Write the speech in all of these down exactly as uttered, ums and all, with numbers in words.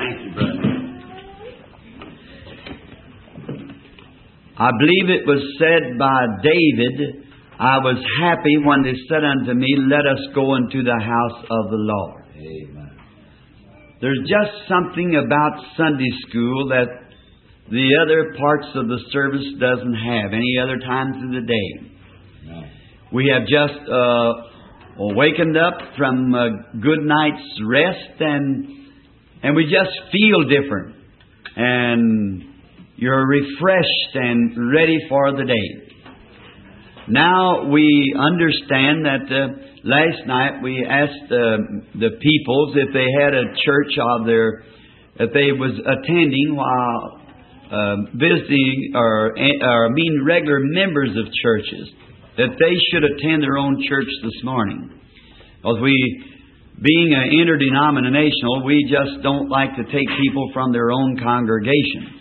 Thank you, brother. I believe it was said by David, I was happy when they said unto me, let us go into the house of the Lord. Amen. There's just something about Sunday school that the other parts of the service doesn't have, any other times of the day. No. We have just uh, wakened up from a good night's rest, and and we just feel different. And you're refreshed and ready for the day. Now we understand that uh, last night we asked uh, the peoples if they had a church of their that they was attending while uh, visiting or or being regular members of churches, that they should attend their own church this morning. Because we, being an interdenominational, we just don't like to take people from their own congregation.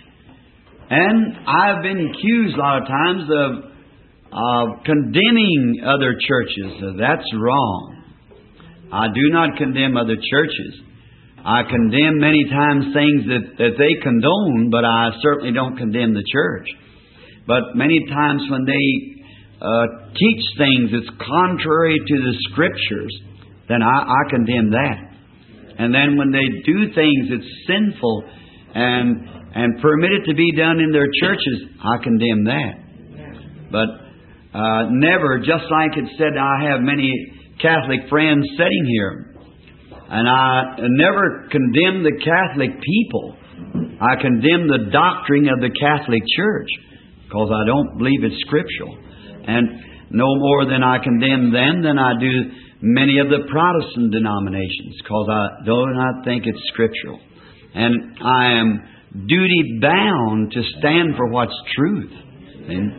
And I've been accused a lot of times of, of condemning other churches. That's wrong. I do not condemn other churches. I condemn many times things that, that they condone, but I certainly don't condemn the church. But many times when they uh, teach things that's contrary to the Scriptures, then I, I condemn that. And then when they do things that's sinful and and permit it to be done in their churches, I condemn that. But uh, never, just like it said, I have many Catholic friends sitting here, and I never condemn the Catholic people. I condemn the doctrine of the Catholic Church, because I don't believe it's scriptural. And no more than I condemn them than I do many of the Protestant denominations, because I do not think it's scriptural. And I am duty bound to stand for what's truth. And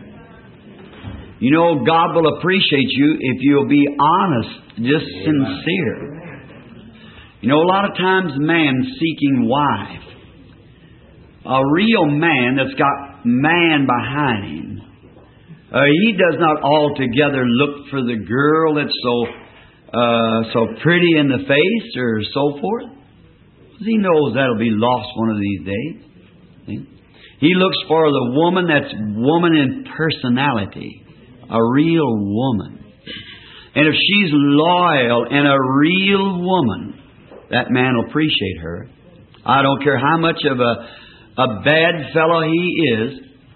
you know, God will appreciate you if you'll be honest, just sincere. You know, a lot of times man seeking wife, a real man that's got man behind him, uh, he does not altogether look for the girl that's so uh, so pretty in the face or so forth. He knows that'll be lost one of these days. See? He looks for the woman that's woman in personality, a real woman. And if she's loyal and a real woman, that man will appreciate her. I don't care how much of a, a bad fellow he is,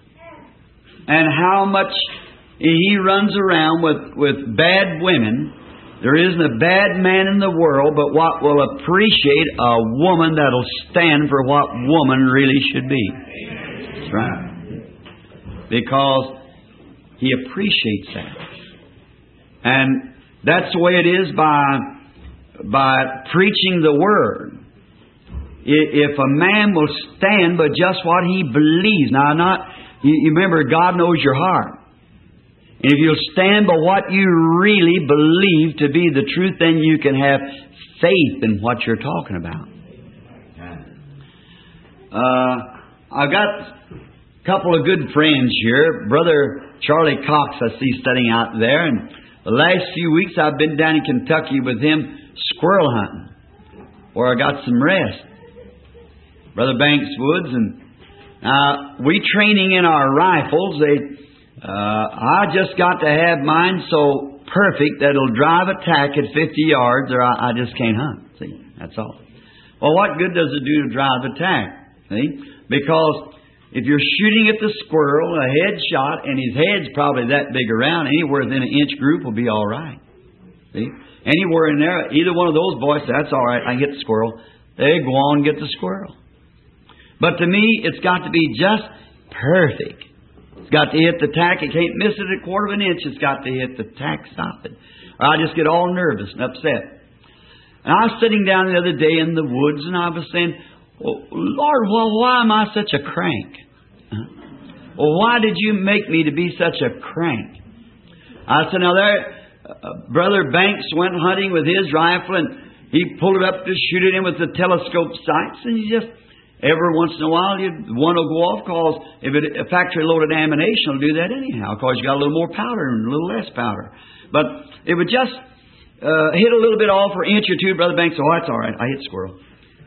and how much he runs around with, with bad women. There isn't a bad man in the world but what will appreciate a woman that'll stand for what woman really should be. That's right. Because he appreciates that. And that's the way it is by, by preaching the Word. If a man will stand by just what he believes. Now, not you, you remember, God knows your heart. And if you'll stand by what you really believe to be the truth, then you can have faith in what you're talking about. Uh, I've got a couple of good friends here. Brother Charlie Cox, I see studying out there. And the last few weeks I've been down in Kentucky with him squirrel hunting, where I got some rest. Brother Banks Woods. And uh, we training in our rifles. They... Uh, I just got to have mine so perfect that it'll drive a tack at fifty yards or I, I just can't hunt. See, that's all. Well, what good does it do to drive a tack? See? Because if you're shooting at the squirrel, a head shot, and his head's probably that big around, anywhere within an inch group will be all right. See? Anywhere in there, either one of those boys, that's all right, I can get the squirrel. They go on and get the squirrel. But to me, it's got to be just perfect. It's got to hit the tack. It can't miss it a quarter of an inch. It's got to hit the tack, stop it. Or I just get all nervous and upset. And I was sitting down the other day in the woods and I was saying, oh, Lord, well, why am I such a crank? Well, why did you make me to be such a crank? I said, now there, uh, Brother Banks went hunting with his rifle and he pulled it up to shoot it in with the telescope sights, and he just... Every once in a while, you, one will go off, because if it, a factory-loaded ammunition will do that anyhow, because you got a little more powder and a little less powder. But it would just uh, hit a little bit off for an inch or two, Brother Banks. Oh, that's all right. I hit squirrel.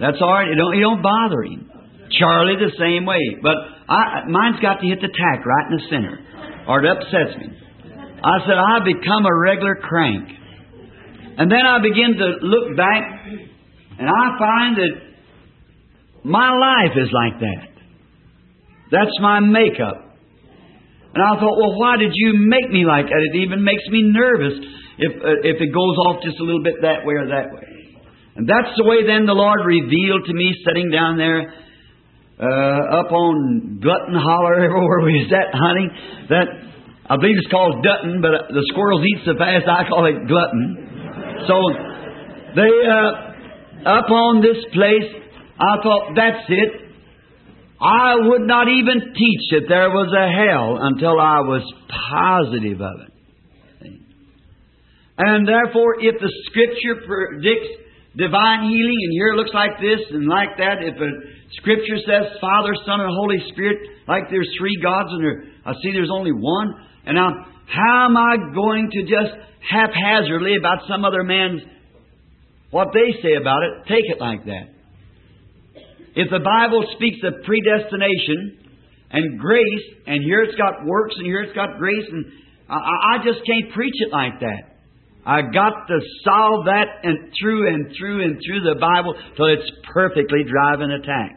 That's all right. It don't, it don't bother him. Charlie the same way. But I, mine's got to hit the tack right in the center, or it upsets me. I said, I become a regular crank. And then I begin to look back, and I find that my life is like that. That's my makeup. And I thought, well, why did you make me like that? It even makes me nervous if uh, if it goes off just a little bit that way or that way. And that's the way then the Lord revealed to me, sitting down there uh, up on Glutton Holler, everywhere we was at hunting. That I believe it's called Dutton, but the squirrels eat so fast I call it Glutton. So they uh, up on this place, I thought, that's it. I would not even teach that there was a hell until I was positive of it. And therefore, if the Scripture predicts divine healing, and here it looks like this and like that, if a Scripture says Father, Son, and Holy Spirit, like there's three gods, and there, I see there's only one, and now how am I going to just haphazardly about some other man's, what they say about it, take it like that? If the Bible speaks of predestination and grace, and here it's got works and here it's got grace, and I, I just can't preach it like that. I got to solve that and through and through and through the Bible till it's perfectly drive and attack.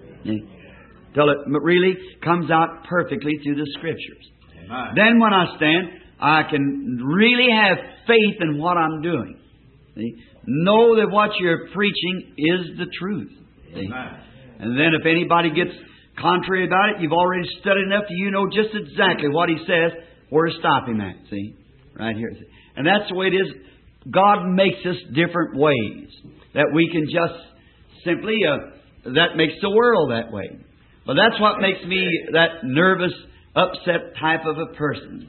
Till it really comes out perfectly through the Scriptures. Amen. Then when I stand, I can really have faith in what I'm doing. See? Know that what you're preaching is the truth. See? And then if anybody gets contrary about it, you've already studied enough that you know just exactly what he says, where to stop him at. See? Right here. And that's the way it is. God makes us different ways. That we can just simply, uh, that makes the world that way. But that's what makes me that nervous, upset type of a person.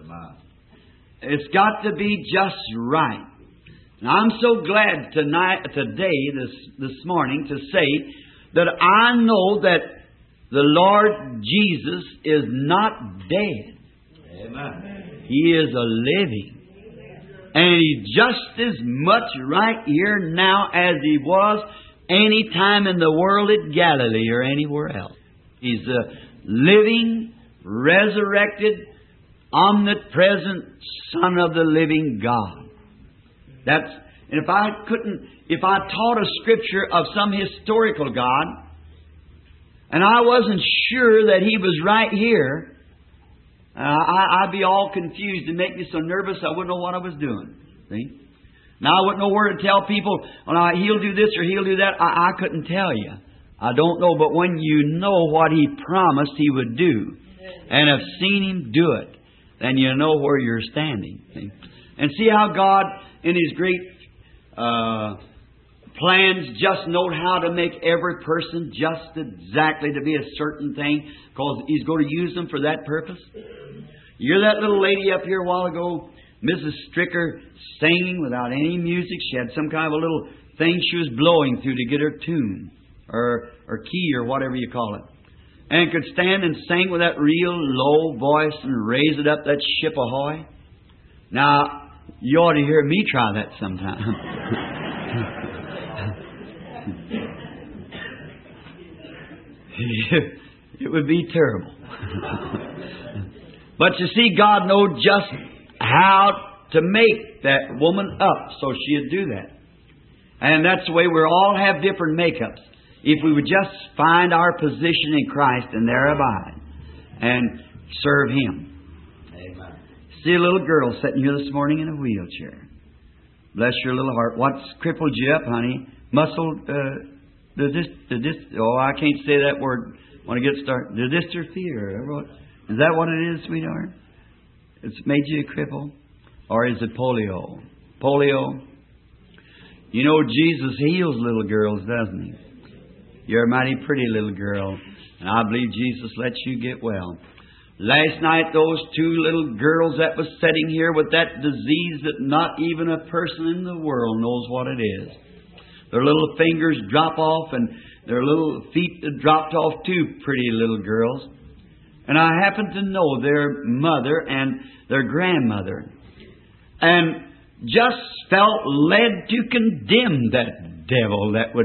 It's got to be just right. And I'm so glad tonight, today, this, this morning, to say that I know that the Lord Jesus is not dead. Amen. He is a living. And He's just as much right here now as He was any time in the world at Galilee or anywhere else. He's a living, resurrected, omnipresent Son of the living God. That's, and if I couldn't, if I taught a Scripture of some historical God, and I wasn't sure that He was right here, uh, I, I'd be all confused and make me so nervous I wouldn't know what I was doing. See? Now I wouldn't know where to tell people, well, now, He'll do this or He'll do that. I, I couldn't tell you. I don't know, but when you know what He promised He would do, and have seen Him do it, then you know where you're standing. See? And see how God, in His great uh, plans, just know how to make every person just exactly to be a certain thing, because He's going to use them for that purpose. You're that little lady up here a while ago, Missus Stricker, singing without any music. She had some kind of a little thing she was blowing through to get her tune, or, or key, or whatever you call it. And could stand and sing with that real low voice and raise it up, that ship ahoy. Now, you ought to hear me try that sometime. It would be terrible. But you see, God knows just how to make that woman up so she'd do that. And that's the way we all have different makeups. If we would just find our position in Christ and there abide and serve Him. Amen. See a little girl sitting here this morning in a wheelchair. Bless your little heart. What's crippled you up, honey? Muscle, uh, the dis, the dis, oh, I can't say that word when I get started. The dystrophy, or what? Is that what it is, sweetheart? It's made you a cripple? Or is it polio? Polio? You know, Jesus heals little girls, doesn't He? You're a mighty pretty little girl, and I believe Jesus lets you get well. Last night, those two little girls that was sitting here with that disease that not even a person in the world knows what it is. Their little fingers drop off, and their little feet dropped off, two pretty little girls. And I happen to know their mother and their grandmother, and just felt led to condemn that devil that would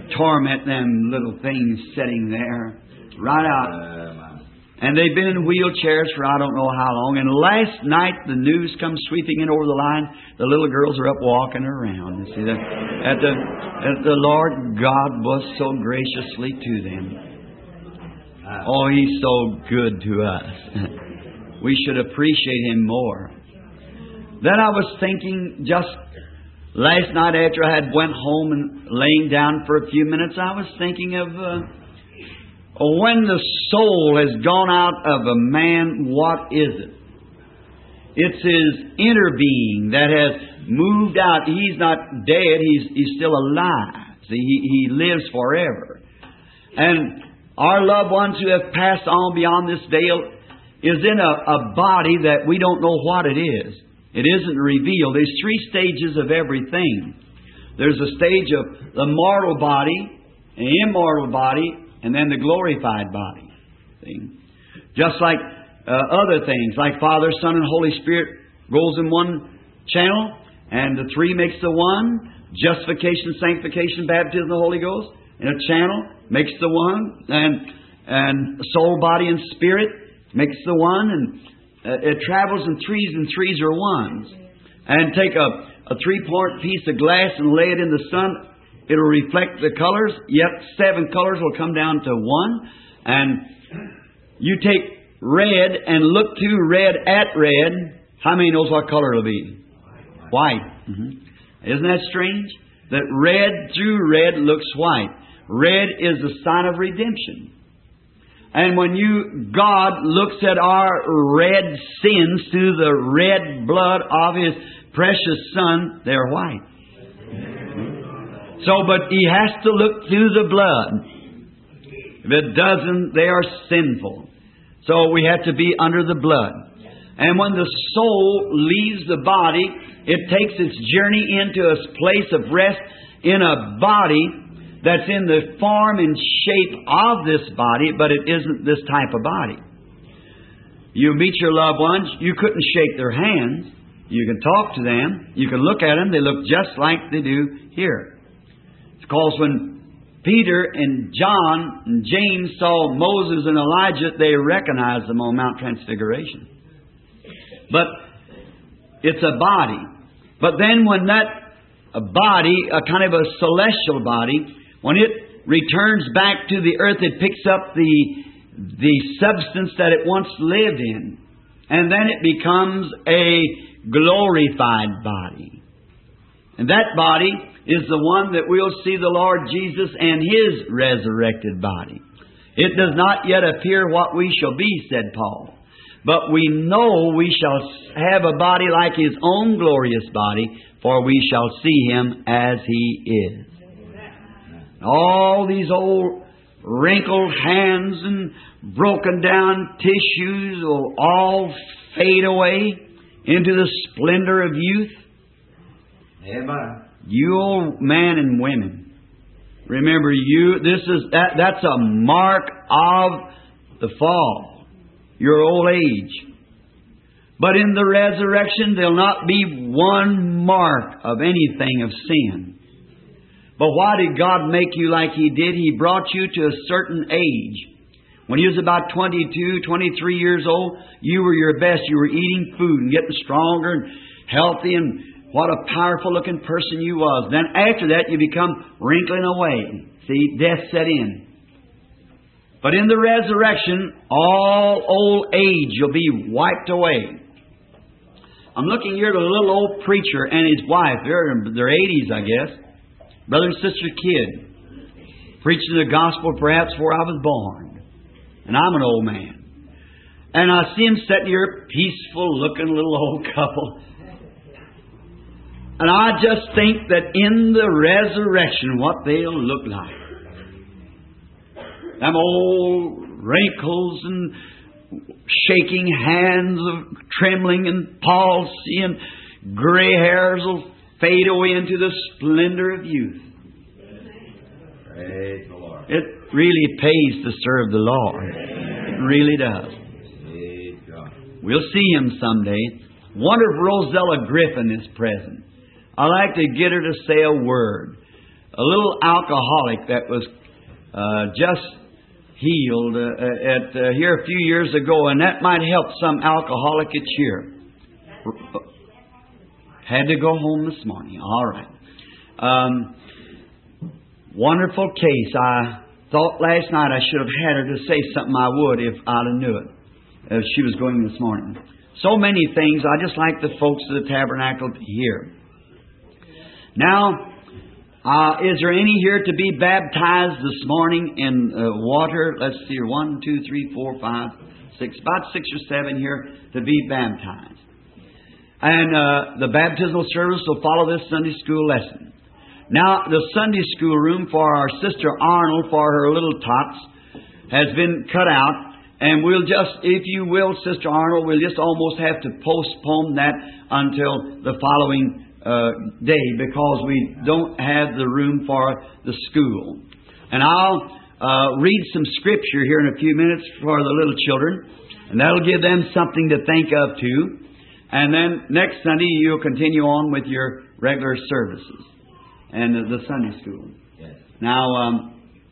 torment them little things sitting there. Right out. And they've been in wheelchairs for I don't know how long. And last night the news comes sweeping in over the line. The little girls are up walking around. You see that? At the, at the Lord God was so graciously to them. Oh, He's so good to us. We should appreciate Him more. Then I was thinking just last night after I had went home and laying down for a few minutes, I was thinking of uh, when the soul has gone out of a man, what is it? It's his inner being that has moved out. He's not dead. He's, he's still alive. See, he, he lives forever. And our loved ones who have passed on beyond this veil is in a, a body that we don't know what it is. It isn't revealed. There's three stages of everything. There's a stage of the mortal body, an immortal body, and then the glorified body. See? Just like uh, other things, like Father, Son, and Holy Spirit goes in one channel, and the three makes the one. Justification, sanctification, baptism of the Holy Ghost in a channel makes the one, and and soul, body, and spirit makes the one, and uh, it travels in threes, and threes are ones. And take a, a three-point piece of glass and lay it in the sun. It'll reflect the colors, yet seven colors will come down to one. And you take red and look through red at red. How many knows what color it'll be? White. Mm-hmm. Isn't that strange? That red through red looks white. Red is a sign of redemption. And when you, God looks at our red sins through the red blood of His precious Son, they're white. So, but He has to look through the blood. If it doesn't, they are sinful. So we have to be under the blood. And when the soul leaves the body, it takes its journey into a place of rest in a body that's in the form and shape of this body, but it isn't this type of body. You meet your loved ones, you couldn't shake their hands. You can talk to them. You can look at them. They look just like they do here. It's because when Peter and John and James saw Moses and Elijah, they recognized them on Mount Transfiguration. But it's a body. But then when that a body, a kind of a celestial body, when it returns back to the earth, it picks up the, the substance that it once lived in. And then it becomes a glorified body. And that body is the one that we'll see the Lord Jesus and His resurrected body. It does not yet appear what we shall be, said Paul. But we know we shall have a body like His own glorious body, for we shall see Him as He is. All these old wrinkled hands and broken down tissues will all fade away into the splendor of youth. Amen. You old men and women, remember you. This is that. That's a mark of the fall. Your old age. But in the resurrection, there'll not be one mark of anything of sin. But why did God make you like He did? He brought you to a certain age. When you was about twenty-two, twenty-three years old, you were your best. You were eating food and getting stronger and healthy, and what a powerful looking person you was. Then after that, you become wrinkling away. See, death set in. But in the resurrection, all old age will be wiped away. I'm looking here at a little old preacher and his wife. They're in their eighties, I guess. Brother and sister Kidd, preaching the gospel perhaps before I was born. And I'm an old man. And I see them sitting here, peaceful looking little old couple. And I just think that in the resurrection, what they'll look like. Them old wrinkles and shaking hands of trembling and palsy and gray hairs will fade away into the splendor of youth. Praise the Lord. It really pays to serve the Lord. It really does. Praise God. We'll see Him someday. Wonder if Rosella Griffin is present. I'd like to get her to say a word. a little alcoholic that was uh, just healed uh, at uh, here a few years ago, and that might help some alcoholic at here. Had to go home this morning. All right. Um, wonderful case. I thought last night I should have had her to say something. I would if I'd have knew it. As she was going this morning. So many things. I just like the folks of the tabernacle to hear. Now, uh, is there any here to be baptized this morning in uh, water? Let's see here. One, two, three, four, five, six. About six or seven here to be baptized. And uh, the baptismal service will follow this Sunday school lesson. Now, the Sunday school room for our sister Arnold for her little tots has been cut out. And we'll just, if you will, Sister Arnold, we'll just almost have to postpone that until the following uh, day because we don't have the room for the school. And I'll uh, read some scripture here in a few minutes for the little children, and that'll give them something to think of too. And then next Sunday you'll continue on with your regular services and the, the Sunday school. Yes. Now, um,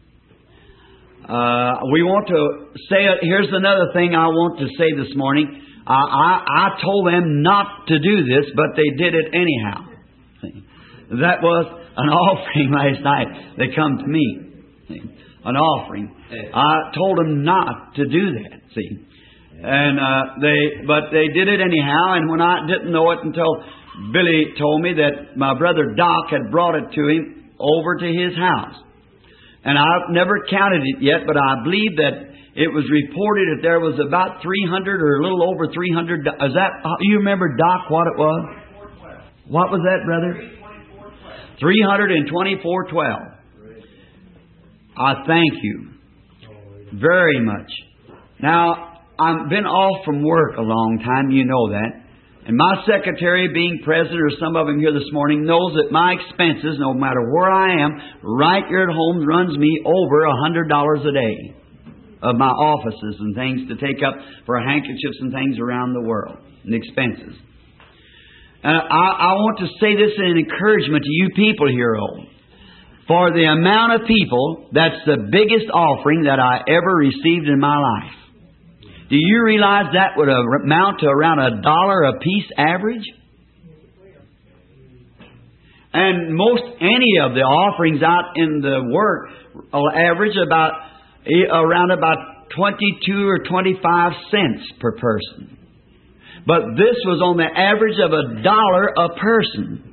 Uh, we want to say, here's another thing I want to say this morning. Uh, I, I told them not to do this, but they did it anyhow. That was an offering last night. They come to me. An offering. I told them not to do that, see. And uh, they, but they did it anyhow, and when I didn't know it until Billy told me that my brother Doc had brought it to him over to his house. And I've never counted it yet, but I believe that it was reported that there was about three hundred or a little over three hundred. Is that, you remember, Doc, what it was? What was that, brother? three hundred twenty-four twelve. I thank you very much. Now, I've been off from work a long time, you know that. And my secretary, being present, or some of them here this morning, knows that my expenses, no matter where I am, right here at home, runs me over a hundred dollars a day of my offices and things to take up for handkerchiefs and things around the world and expenses. Uh, I, I want to say this in encouragement to you people here, oh, for the amount of people, that's the biggest offering that I ever received in my life. Do you realize that would amount to around a dollar a piece average? And most any of the offerings out in the work will average about around about twenty-two or twenty-five cents per person. But this was on the average of a dollar a person.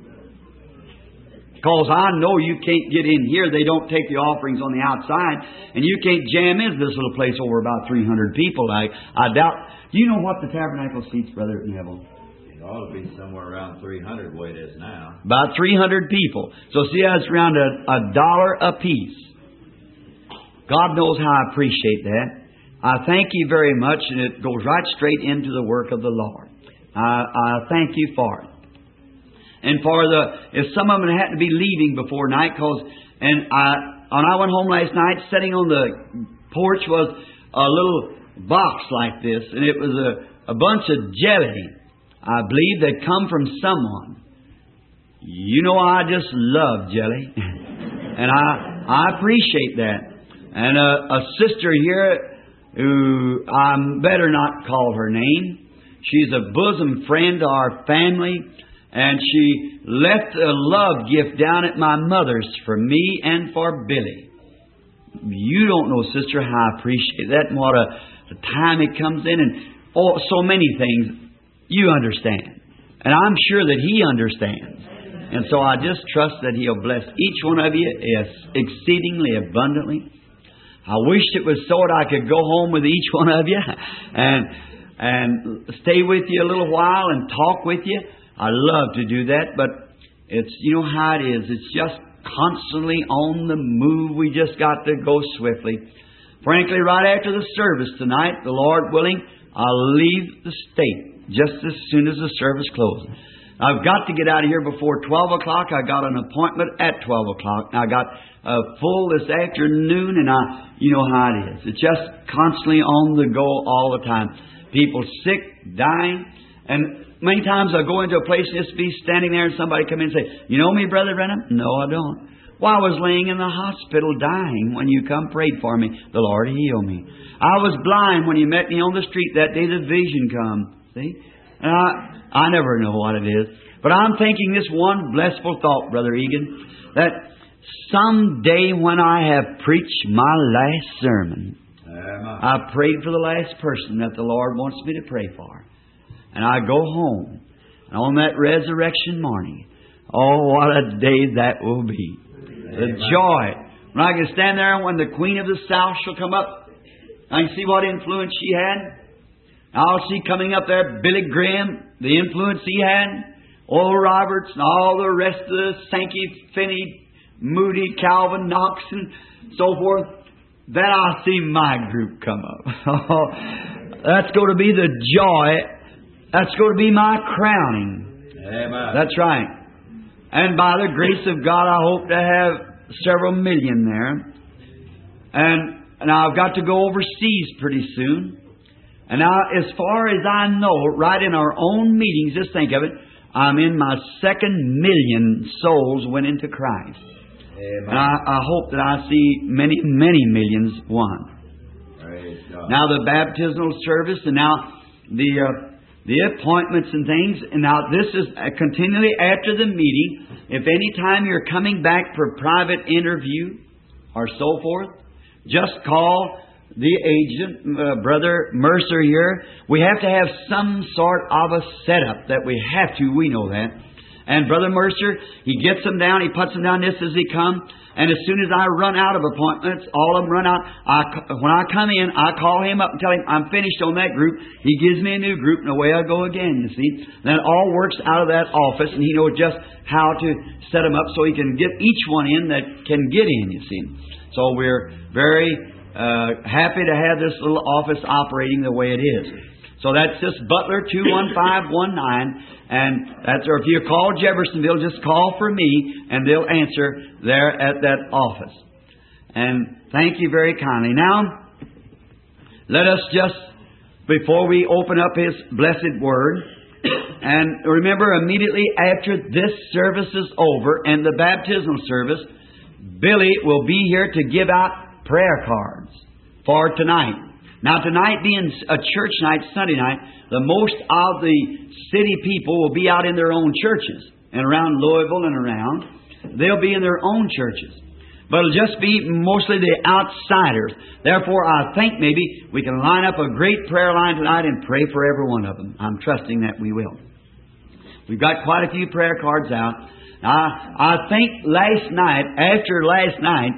Because I know you can't get in here. They don't take the offerings on the outside. And you can't jam into this little place over about three hundred people. I, I doubt. Do you know what the tabernacle seats, Brother Neville? It ought to be somewhere around three hundred the way it is now. About three hundred people. So see, that's around a, a dollar a piece. God knows how I appreciate that. I thank you very much. And it goes right straight into the work of the Lord. I, I thank you for it. And for the, if some of them had to be leaving before night, cause, and I, when I went home last night, sitting on the porch was a little box like this, and it was a, a bunch of jelly, I believe, that come from someone. You know, I just love jelly, and I, I appreciate that. And a, a sister here, who I better not call her name, she's a bosom friend to our family. And she left a love gift down at my mother's for me and for Billy. You don't know, sister, how I appreciate that and what a, a time it comes in and oh, so many things. You understand. And I'm sure that He understands. And so I just trust that He'll bless each one of you exceedingly abundantly. I wished it was so that I could go home with each one of you and, and stay with you a little while and talk with you. I love to do that, but it's, you know how it is. It's just constantly on the move. We just got to go swiftly. Frankly, right after the service tonight, the Lord willing, I'll leave the state just as soon as the service closes. I've got to get out of here before twelve o'clock. I got an appointment at twelve o'clock. I got uh, full this afternoon, and I, you know how it is. It's just constantly on the go all the time. People sick, dying, and many times I go into a place and just be standing there and somebody come in and say, you know me, Brother Brenham? No, I don't. Well, I was laying in the hospital dying when you come prayed for me. The Lord healed me. I was blind when you met me on the street that day the vision come. See? And I, I never know what it is. But I'm thinking this one blissful thought, Brother Egan, that someday when I have preached my last sermon, I prayed for the last person that the Lord wants me to pray for. And I go home. And on that resurrection morning, oh, what a day that will be. The joy. When I can stand there and when the Queen of the South shall come up, I can see what influence she had. I'll see coming up there Billy Graham, the influence he had. Oral Roberts and all the rest of the Sankey, Finney, Moody, Calvin, Knox, and so forth. Then I'll see my group come up. That's going to be the joy. That's going to be my crowning. Amen. That's right. And by the grace of God, I hope to have several million there. And, and I've got to go overseas pretty soon. And now, as far as I know, right in our own meetings, just think of it, I'm in my second million souls went into Christ. Amen. And I, I hope that I see many, many millions won. Praise God. Now the baptismal service, and now the uh, the appointments and things. And now this is uh, continually after the meeting. If any time you're coming back for private interview or so forth, just call the agent, uh, Brother Mercer here. We have to have some sort of a setup that we have to. We know that. And Brother Mercer, he gets them down, he puts them down this as he come. And as soon as I run out of appointments, all of them run out. I, when I come in, I call him up and tell him I'm finished on that group. He gives me a new group, and away I go again, you see. Then it all works out of that office, and he knows just how to set them up so he can get each one in that can get in, you see. So we're very uh, happy to have this little office operating the way it is. So that's just Butler two one five one nine. And that's, or if you call Jeffersonville, just call for me, and they'll answer there at that office. And thank you very kindly. Now, let us just, before we open up His blessed Word, and remember immediately after this service is over and the baptismal service, Billy will be here to give out prayer cards for tonight. Now, tonight being a church night, Sunday night, the most of the city people will be out in their own churches and around Louisville and around. They'll be in their own churches. But it'll just be mostly the outsiders. Therefore, I think maybe we can line up a great prayer line tonight and pray for every one of them. I'm trusting that we will. We've got quite a few prayer cards out. Now, I think last night, after last night,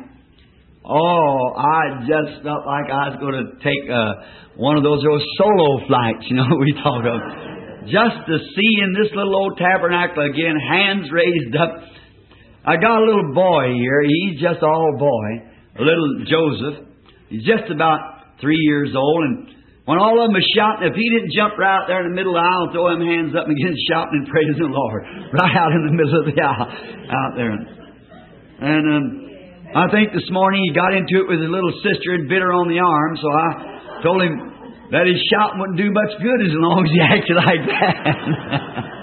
oh, I just felt like I was going to take uh, one of those those solo flights, you know, we talk of. Just to see in this little old tabernacle again, hands raised up. I got a little boy here. He's just all boy. A little Joseph. He's just about three years old. And when all of them are shouting, if he didn't jump right out there in the middle of the aisle and throw them hands up and begin shouting and praising the Lord. Right out in the middle of the aisle. Out there. And um, I think this morning he got into it with his little sister and bit her on the arm. So I told him that his shouting wouldn't do much good as long as he acted like that.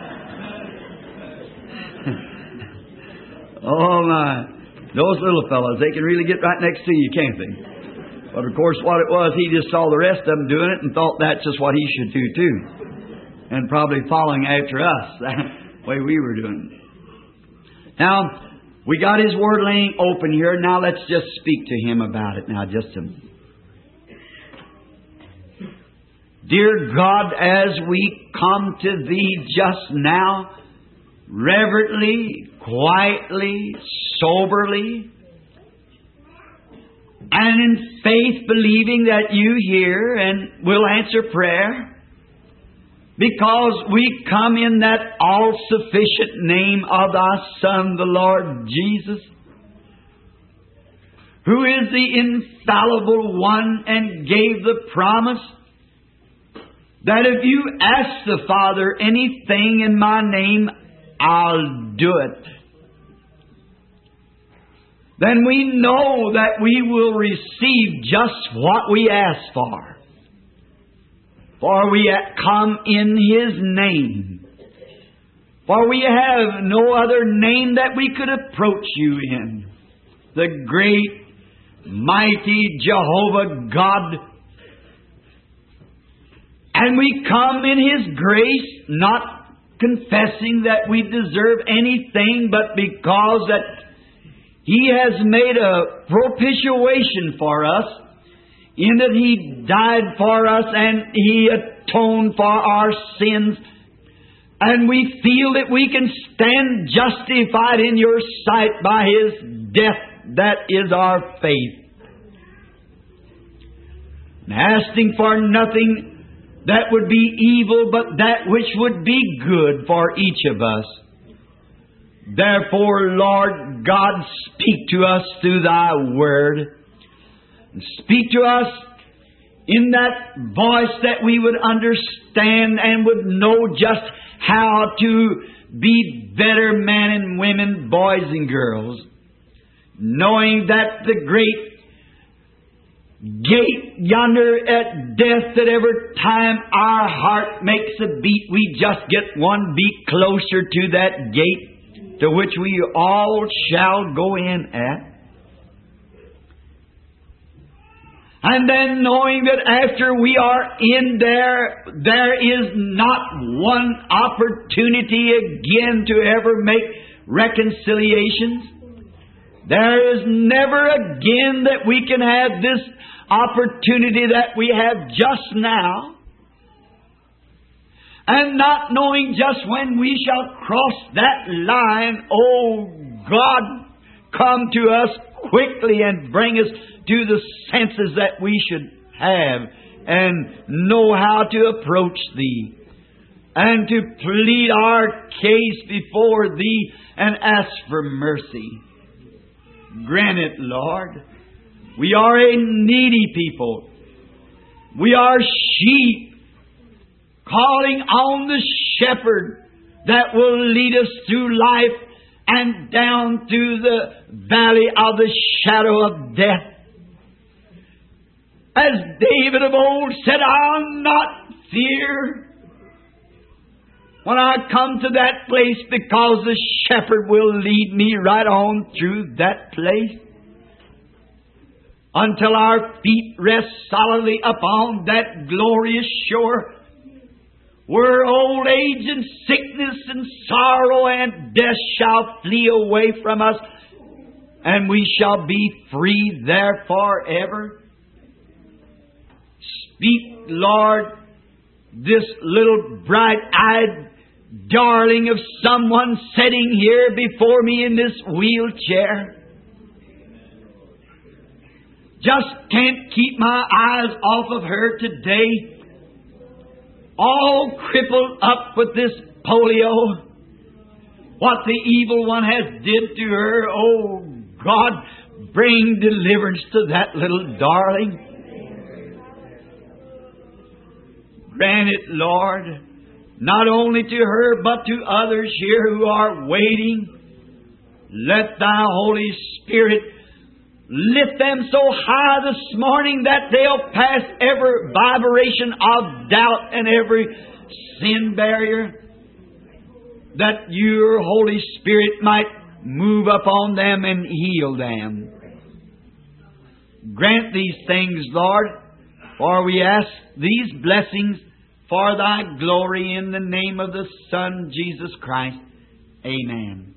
Oh my. Those little fellows, they can really get right next to you, can't they? But of course what it was, he just saw the rest of them doing it and thought that's just what he should do too. And probably following after us, the way we were doing it. Now, we got His Word laying open here. Now let's just speak to Him about it now, just a minute. Dear God, as we come to Thee just now, reverently, quietly, soberly, and in faith believing that You hear and will answer prayer, because we come in that all-sufficient name of Thy Son, the Lord Jesus, who is the infallible one and gave the promise that if You ask the Father anything in My name, I'll do it. Then we know that we will receive just what we ask for. For we come in His name. For we have no other name that we could approach You in. the great, mighty Jehovah God. And we come in His grace, not confessing that we deserve anything, but because that He has made a propitiation for us, in that He died for us and He atoned for our sins. And we feel that we can stand justified in Your sight by His death. That is our faith. And asking for nothing that would be evil, but that which would be good for each of us. Therefore, Lord God, speak to us through Thy Word. And speak to us in that voice that we would understand and would know just how to be better men and women, boys and girls. Knowing that the great gate yonder at death, that every time our heart makes a beat, we just get one beat closer to that gate to which we all shall go in at. And then knowing that after we are in there, there is not one opportunity again to ever make reconciliations. There is never again that we can have this opportunity that we have just now. And not knowing just when we shall cross that line, oh God, come to us quickly and bring us to the senses that we should have and know how to approach Thee and to plead our case before Thee and ask for mercy. Grant it, Lord. We are a needy people. We are sheep calling on the shepherd that will lead us through life and down through the valley of the shadow of death. As David of old said, I'll not fear when I come to that place, because the shepherd will lead me right on through that place until our feet rest solidly upon that glorious shore where old age and sickness and sorrow and death shall flee away from us, and we shall be free there forever. Speak, Lord, this little bright-eyed darling of someone sitting here before me in this wheelchair. Just can't keep my eyes off of her today. All crippled up with this polio. What the evil one has did to her. Oh God, bring deliverance to that little darling. Grant it, Lord, not only to her, but to others here who are waiting. Let Thy Holy Spirit lift them so high this morning that they'll pass every vibration of doubt and every sin barrier, that Your Holy Spirit might move upon them and heal them. Grant these things, Lord, for we ask these blessings for Thy glory in the name of the Son, Jesus Christ. Amen.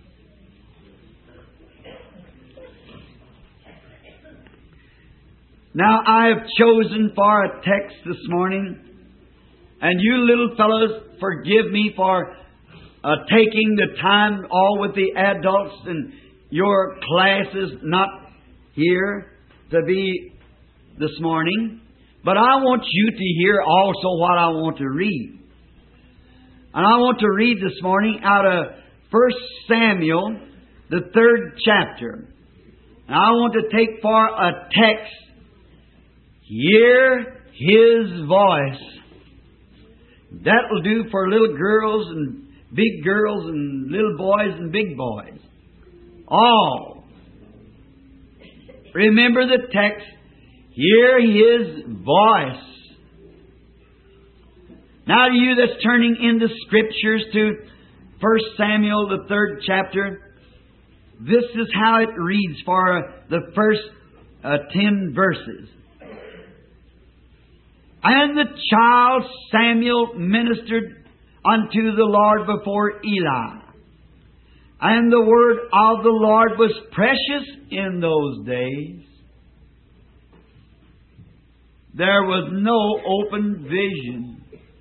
Now, I have chosen for a text this morning, and you little fellows, forgive me for uh, taking the time all with the adults and your classes not here to be this morning. But I want you to hear also what I want to read. And I want to read this morning out of First Samuel, the third chapter. And I want to take for a text, hear His voice. That will do for little girls and big girls and little boys and big boys. All. Remember the text, hear His voice. Now to you that's turning in the Scriptures to First Samuel, the third chapter, this is how it reads for the first uh, ten verses. And the child Samuel ministered unto the Lord before Eli. And the word of the Lord was precious in those days. There was no open vision.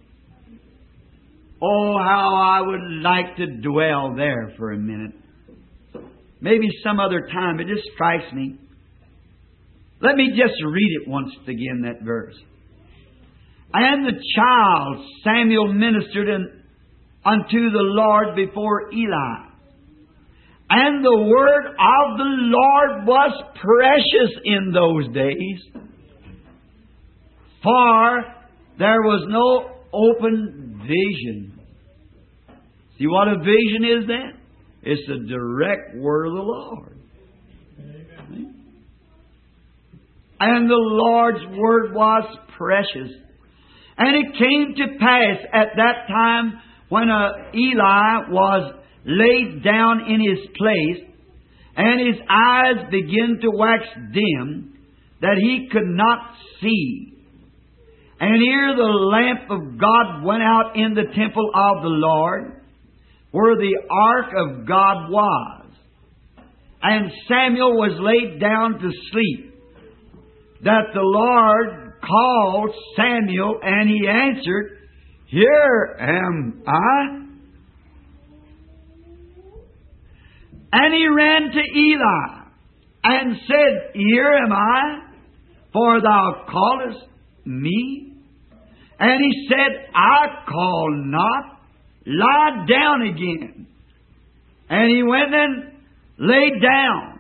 Oh, how I would like to dwell there for a minute. Maybe some other time. It just strikes me. Let me just read it once again, that verse. And the child Samuel ministered unto the Lord before Eli. And the word of the Lord was precious in those days. For there was no open vision. See what a vision is then? It's the direct word of the Lord. Amen. And the Lord's word was precious. And it came to pass at that time when uh, Eli was laid down in his place, and his eyes began to wax dim, that he could not see. And here the lamp of God went out in the temple of the Lord, where the ark of God was. And Samuel was laid down to sleep, that the Lord called Samuel, and he answered, Here am I. And he ran to Eli, and said, Here am I, for thou callest me. And he said, I call not, lie down again. And he went and laid down.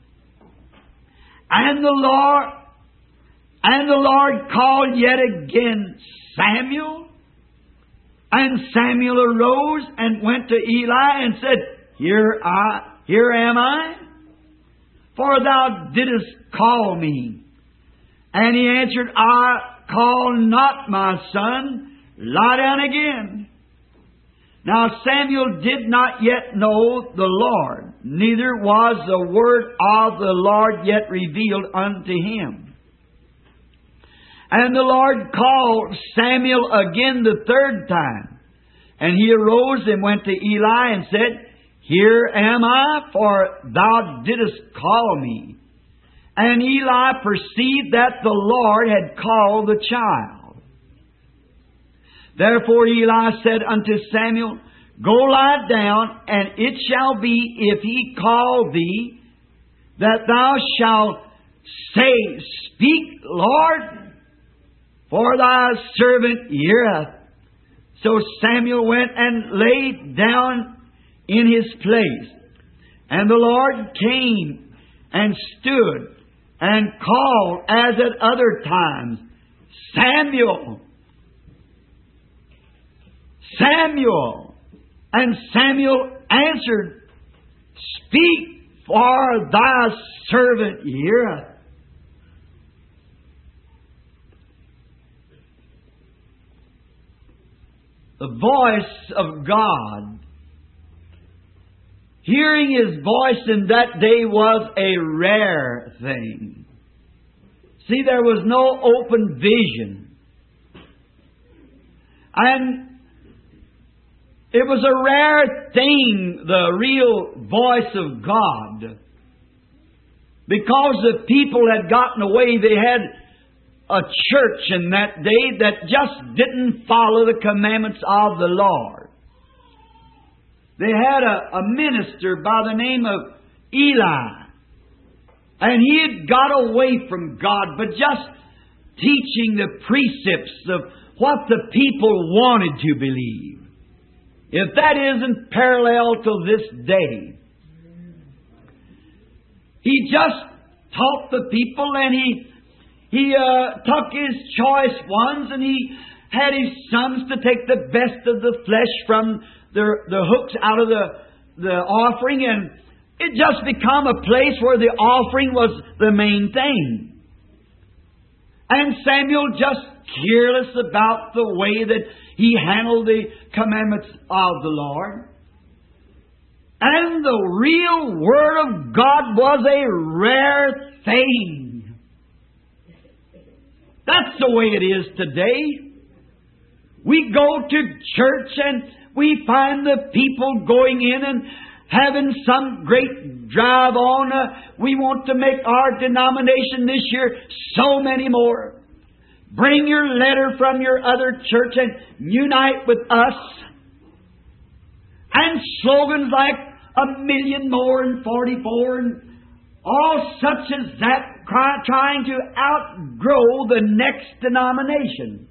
And the Lord, and the Lord called yet again Samuel. And Samuel arose and went to Eli and said, Here I, here am I, for thou didst call me. And he answered, I call not, my son, lie down again. Now Samuel did not yet know the Lord, neither was the word of the Lord yet revealed unto him. And the Lord called Samuel again the third time. And he arose and went to Eli and said, Here am I, for thou didst call me. And Eli perceived that the Lord had called the child. Therefore Eli said unto Samuel, Go lie down, and it shall be, if he call thee, that thou shalt say, Speak, Lord, for thy servant heareth. So Samuel went and lay down in his place. And the Lord came and stood and called as at other times, Samuel, Samuel. And Samuel answered, Speak, for thy servant heareth. The voice of God. Hearing His voice in that day was a rare thing. See, there was no open vision. And it was a rare thing, the real voice of God. Because the people had gotten away, they had a church in that day that just didn't follow the commandments of the Lord. They had a, a minister by the name of Eli. And he had got away from God, but just teaching the precepts of what the people wanted to believe. If that isn't parallel to this day. He just taught the people, and he he uh, took his choice ones, and he had his sons to take the best of the flesh from the, the hooks out of the, the offering, and it just become a place where the offering was the main thing. And Samuel just careless about the way that he handled the commandments of the Lord. And And the real Word of God was a rare thing. That's the way it is today. We go to church and we find the people going in and having some great drive on. Uh, we want to make our denomination this year so many more. Bring your letter from your other church and unite with us. And slogans like a million more and forty-four and all such as that, trying to outgrow the next denomination.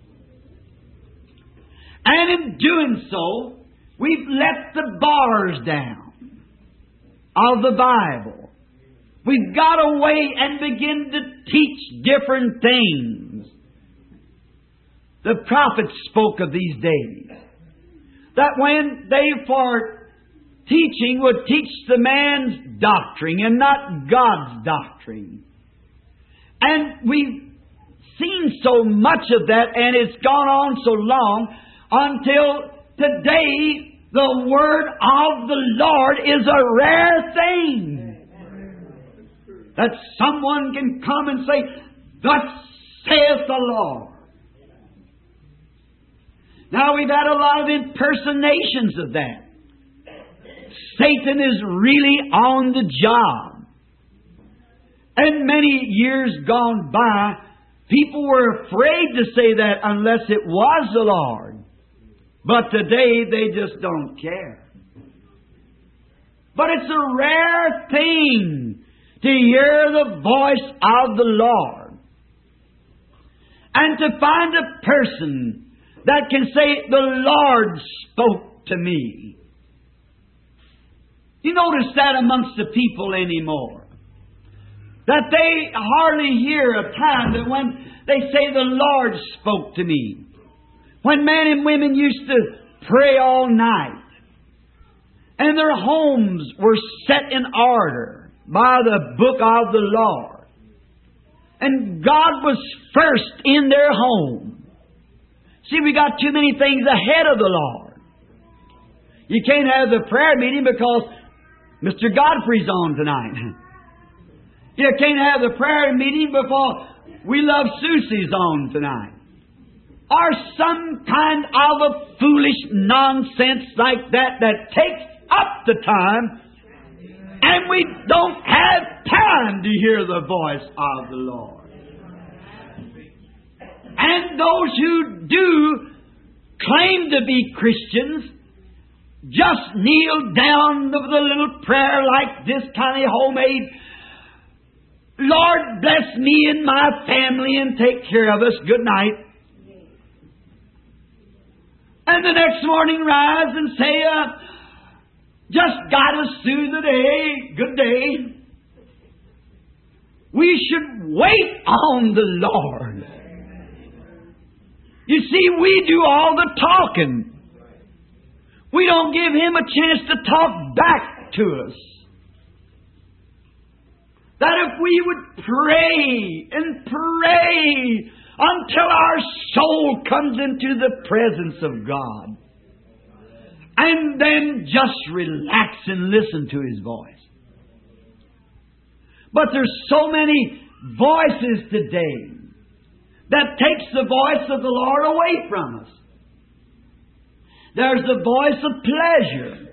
And in doing so, we've let the bars down of the Bible. We've got away and begin to teach different things. The prophets spoke of these days, that when they for teaching would teach the man's doctrine and not God's doctrine. And we've seen so much of that, and it's gone on so long until today the Word of the Lord is a rare thing. That someone can come and say, "Thus saith the Lord." Now we've had a lot of impersonations of that. Satan is really on the job. And many years gone by, people were afraid to say that unless it was the Lord. But today they just don't care. But it's a rare thing to hear the voice of the Lord. And to find a person that can say, "The Lord spoke to me." You notice that amongst the people anymore. That they hardly hear a time that when they say, "The Lord spoke to me." When men and women used to pray all night, and their homes were set in order by the book of the Lord, and God was first in their home. See, we got too many things ahead of the Lord. You can't have the prayer meeting because Mister Godfrey's on tonight. You can't have the prayer meeting because We Love Susie's on tonight. Or some kind of a foolish nonsense like that that takes up the time, and we don't have time to hear the voice of the Lord. And those who do claim to be Christians just kneel down with a little prayer like this, kind of homemade, "Lord, bless me and my family and take care of us. Good night." And the next morning rise and say, uh, "Just got us through the day. Good day." We should wait on the Lord. You see, we do all the talking. We don't give Him a chance to talk back to us. That if we would pray and pray until our soul comes into the presence of God, and then just relax and listen to His voice. But there's so many voices today that takes the voice of the Lord away from us. There's the voice of pleasure.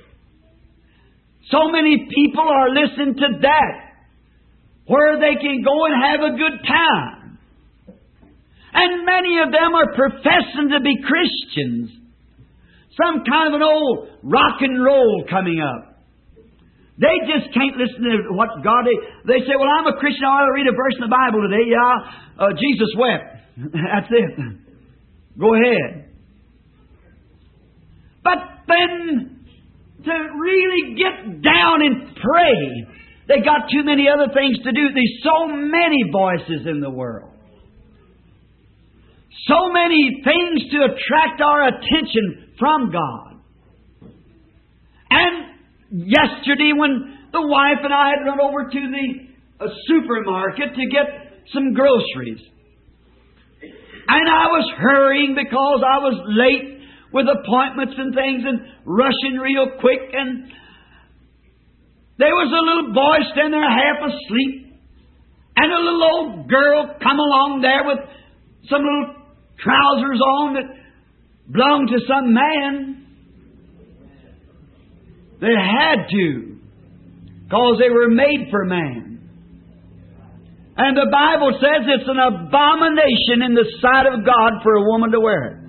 So many people are listening to that, where they can go and have a good time. And many of them are professing to be Christians. Some kind of an old rock and roll coming up. They just can't listen to what God is. They say, "Well, I'm a Christian. I ought to read a verse in the Bible today." Yeah, uh, Jesus wept. That's it. Go ahead. But then to really get down and pray, they got too many other things to do. There's so many voices in the world. So many things to attract our attention from God. And yesterday when the wife and I had run over to the uh, supermarket to get some groceries. And I was hurrying because I was late with appointments and things and rushing real quick. And there was a little boy standing there half asleep, and a little old girl come along there with some little trousers on that belonged to some man. They had to, because they were made for man. And the Bible says it's an abomination in the sight of God for a woman to wear it.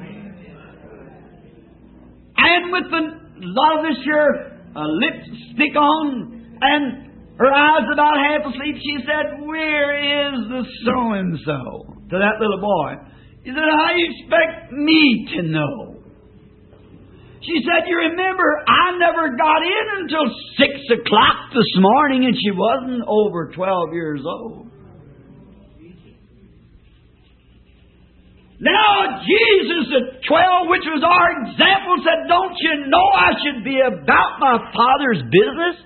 And with the lot of this here uh, lipstick on and her eyes about half asleep, she said, "Where is the so-and-so?" to that little boy. He said, "How do you expect me to know?" She said, "You remember, I never got in until six o'clock this morning, and she wasn't over twelve years old." Now, Jesus at twelve, which was our example, said, "Don't you know I should be about my Father's business?"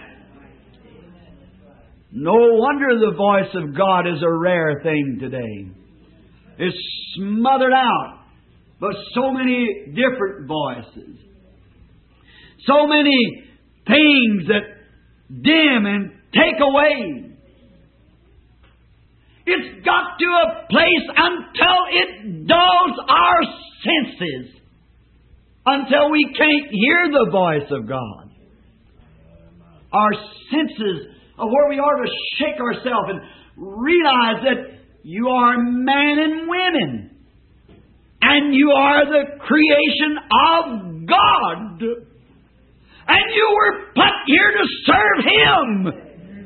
No wonder the voice of God is a rare thing today. It's smothered out by so many different voices. So many things that dim and take away. It's got to a place until it dulls our senses, until we can't hear the voice of God. Our senses of where we ought to shake ourselves and realize that you are men and women, and you are the creation of God, and you were put here to serve Him.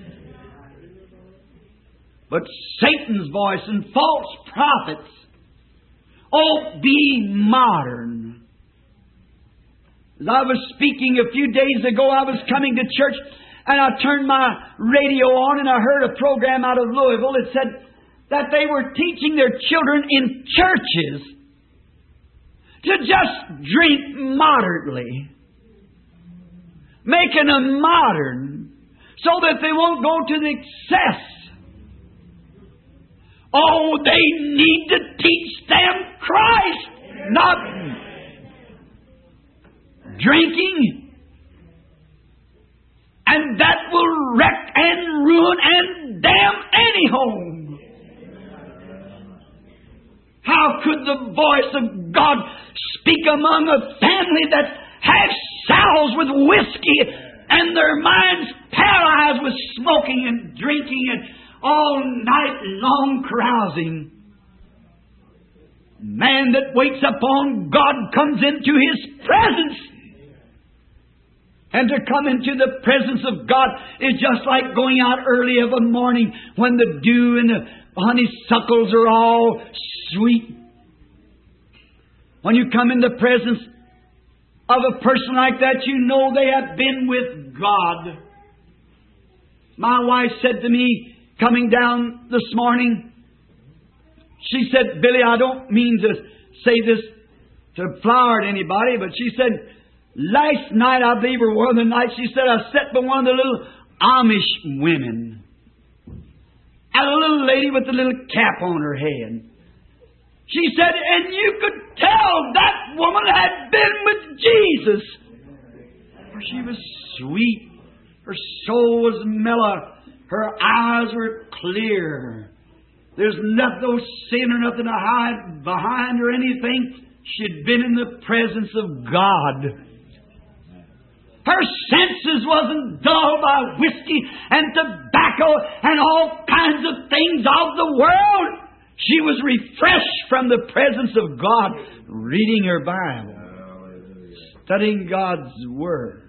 But Satan's voice and false prophets, oh, be modern. As I was speaking a few days ago, I was coming to church, and I turned my radio on, and I heard a program out of Louisville that said that they were teaching their children in churches to just drink moderately, making them modern so that they won't go to the excess. Oh, they need to teach them Christ, not drinking. And that will wreck and ruin and damn any home. How could the voice of God speak among a family that has sows with whiskey and their minds paralyzed with smoking and drinking and all night long carousing? Man that waits upon God comes into His presence. And to come into the presence of God is just like going out early of a morning when the dew and the honeysuckles are all sweet. When you come in the presence of a person like that, you know they have been with God. My wife said to me, coming down this morning, she said, "Billy, I don't mean to say this to flower at anybody, but she said, last night, I believe, or one of the nights, she said, I sat by one of the little Amish women. And a little lady with a little cap on her head. She said, and you could tell that woman had been with Jesus. For she was sweet. Her soul was mellow. Her eyes were clear. There's nothing, no sin or nothing to hide behind or anything. She'd been in the presence of God. Her senses wasn't dulled by whiskey and tobacco and all kinds of things of the world. She was refreshed from the presence of God, reading her Bible, studying God's Word.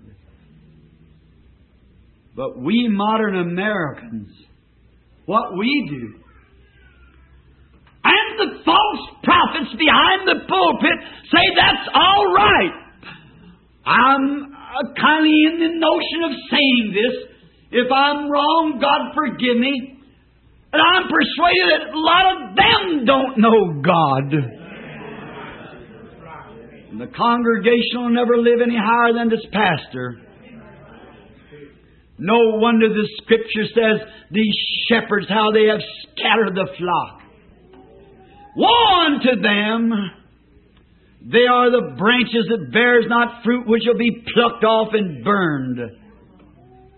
But we modern Americans, what we do, and the false prophets behind the pulpit say that's all right. I'm kind of in the notion of saying this. If I'm wrong, God forgive me. And I'm persuaded that a lot of them don't know God. And the congregation will never live any higher than this pastor. No wonder the Scripture says, these shepherds, how they have scattered the flock. Woe unto them! They are the branches that bears not fruit, which will be plucked off and burned.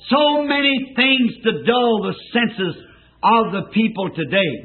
So many things to dull the senses of the people today.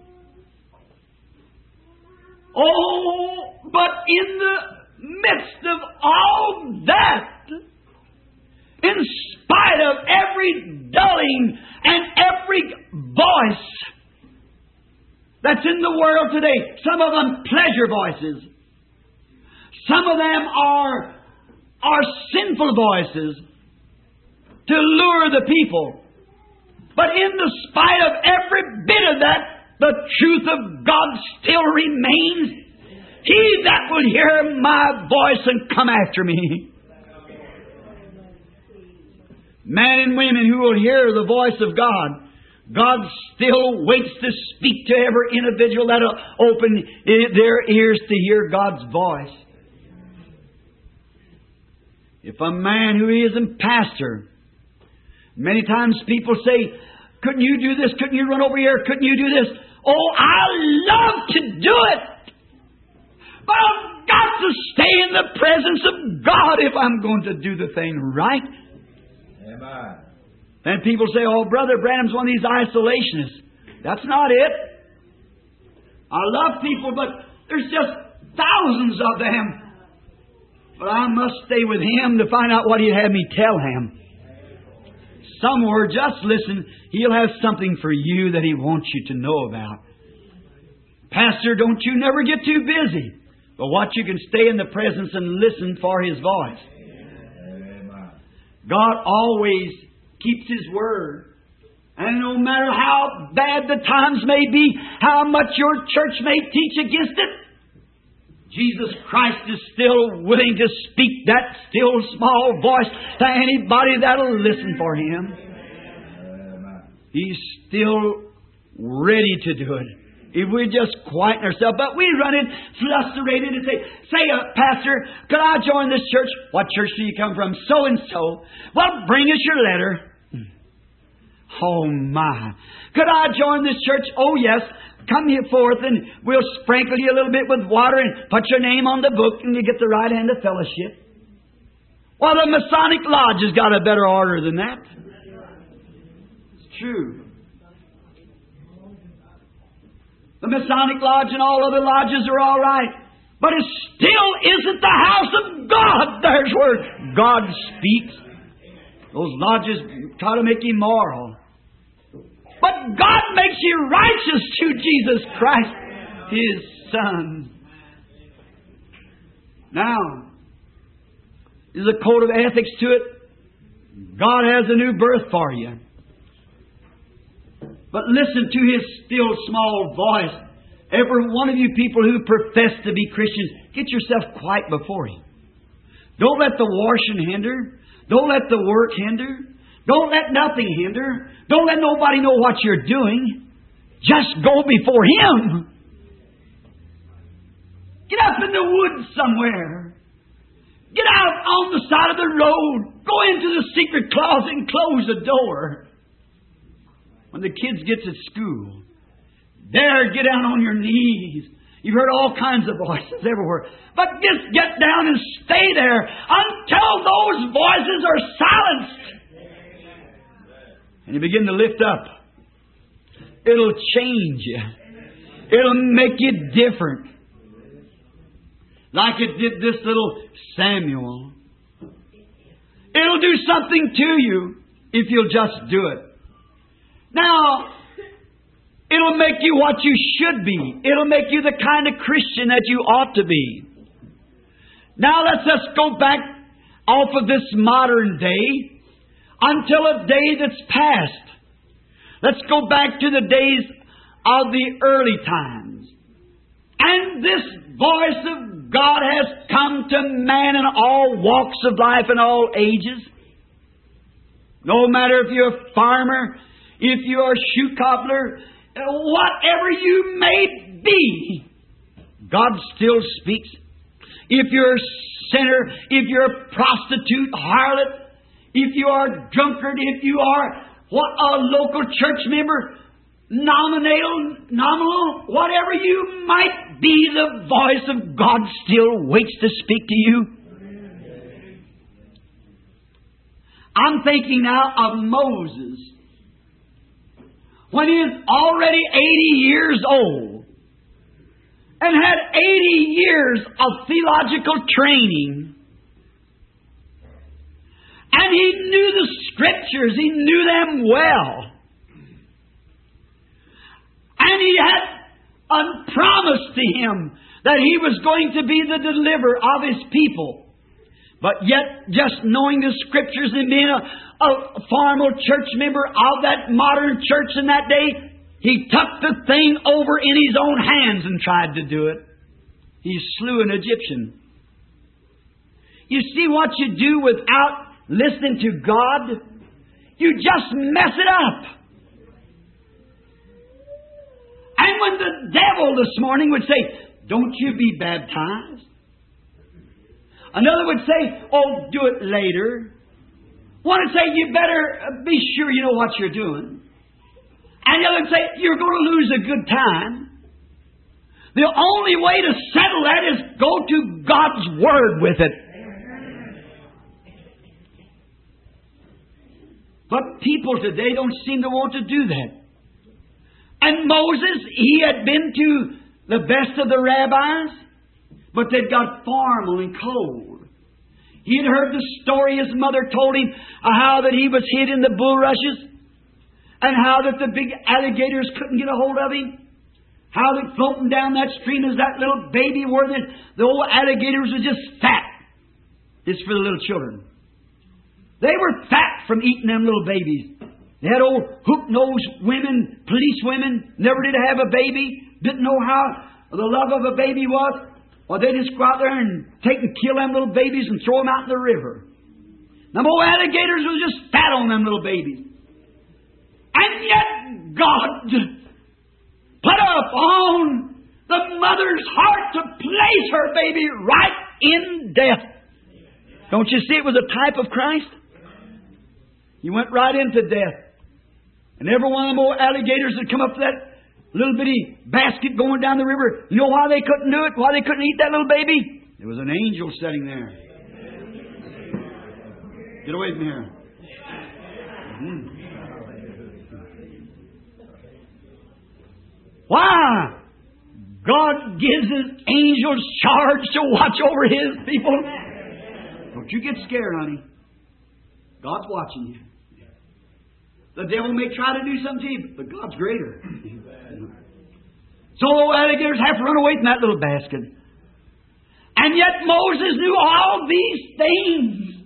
Oh, but in the midst of all that, in spite of every dulling and every voice that's in the world today, some of them pleasure voices, some of them are, are sinful voices to lure the people. But in the spite of every bit of that, the truth of God still remains. He that will hear my voice and come after me. Men and women who will hear the voice of God, God still waits to speak to every individual that will open their ears to hear God's voice. If a man who isn't pastor, many times people say, couldn't you do this? Couldn't you run over here? Couldn't you do this? Oh, I love to do it. But I've got to stay in the presence of God if I'm going to do the thing right. Amen. Then people say, oh, Brother Branham's one of these isolationists. That's not it. I love people, but there's just thousands of them. But I must stay with Him to find out what He'd have me tell Him. Somewhere, just listen, He'll have something for you that He wants you to know about. Pastor, don't you never get too busy. But watch, you can stay in the presence and listen for His voice. God always keeps His Word. And no matter how bad the times may be, how much your church may teach against it, Jesus Christ is still willing to speak that still small voice to anybody that'll listen for Him. He's still ready to do it. If we just quieten ourselves. But we run in frustrated and say, say, uh, Pastor, could I join this church? What church do you come from? So and so. Well, bring us your letter. Oh my. Could I join this church? Oh yes. Come here forth and we'll sprinkle you a little bit with water and put your name on the book and you get the right hand of fellowship. Well, the Masonic Lodge has got a better order than that. It's true. The Masonic Lodge and all other lodges are all right. But it still isn't the house of God. There's where God speaks. Those lodges try to make you moral. But God makes you righteous through Jesus Christ, His Son. Now, there's a code of ethics to it. God has a new birth for you. But listen to His still small voice. Every one of you people who profess to be Christians, get yourself quiet before Him. Don't let the washing hinder. Don't let the work hinder. Don't let nothing hinder. Don't let nobody know what you're doing. Just go before Him. Get up in the woods somewhere. Get out on the side of the road. Go into the secret closet and close the door. When the kids get to school, there, get down on your knees. You've heard all kinds of voices everywhere. But just get down and stay there until those voices are silenced. And you begin to lift up. It'll change you. It'll make you different. Like it did this little Samuel. It'll do something to you if you'll just do it. Now, it'll make you what you should be. It'll make you the kind of Christian that you ought to be. Now let's just go back off of this modern day until a day that's past. Let's go back to the days of the early times. And this voice of God has come to man in all walks of life and all ages. No matter if you're a farmer, if you're a shoe cobbler, whatever you may be, God still speaks. If you're a sinner, if you're a prostitute, harlot, if you are a drunkard, if you are what a local church member, nominal, nominal, whatever you might be, the voice of God still waits to speak to you. I'm thinking now of Moses. When he was already eighty years old and had eighty years of theological training. And he knew the Scriptures. He knew them well. And he had a promise to him that he was going to be the deliverer of his people. But yet, just knowing the Scriptures and being a, a formal church member of that modern church in that day, he took the thing over in his own hands and tried to do it. He slew an Egyptian. You see what you do without listening to God? You just mess it up. And when the devil this morning would say, don't you be baptized? Another would say, oh, do it later. One would say, you better be sure you know what you're doing. And the other would say, you're going to lose a good time. The only way to settle that is go to God's Word with it. But people today don't seem to want to do that. And Moses, he had been to the best of the rabbis, but they'd got formal and cold. He had heard the story his mother told him of how that he was hid in the bulrushes, and how that the big alligators couldn't get a hold of him. How that floating down that stream is that little baby where the, the old alligators were just fat. It's for the little children. They were fat from eating them little babies. They had old hook-nosed women, police women, never did have a baby, didn't know how the love of a baby was. Well, they just go out there and take and kill them little babies and throw them out in the river. Them old alligators was just fat on them little babies. And yet God put up on the mother's heart to place her baby right in death. Don't you see it was a type of Christ? He went right into death. And every one of them old alligators that come up to that little bitty basket going down the river, you know why they couldn't do it? Why they couldn't eat that little baby? There was an angel sitting there. Get away from here. Mm-hmm. Why? God gives His angels charge to watch over His people. Don't you get scared, honey. God's watching you. The devil may try to do something to you, but God's greater. So alligators have to run away from that little basket. And yet Moses knew all these things.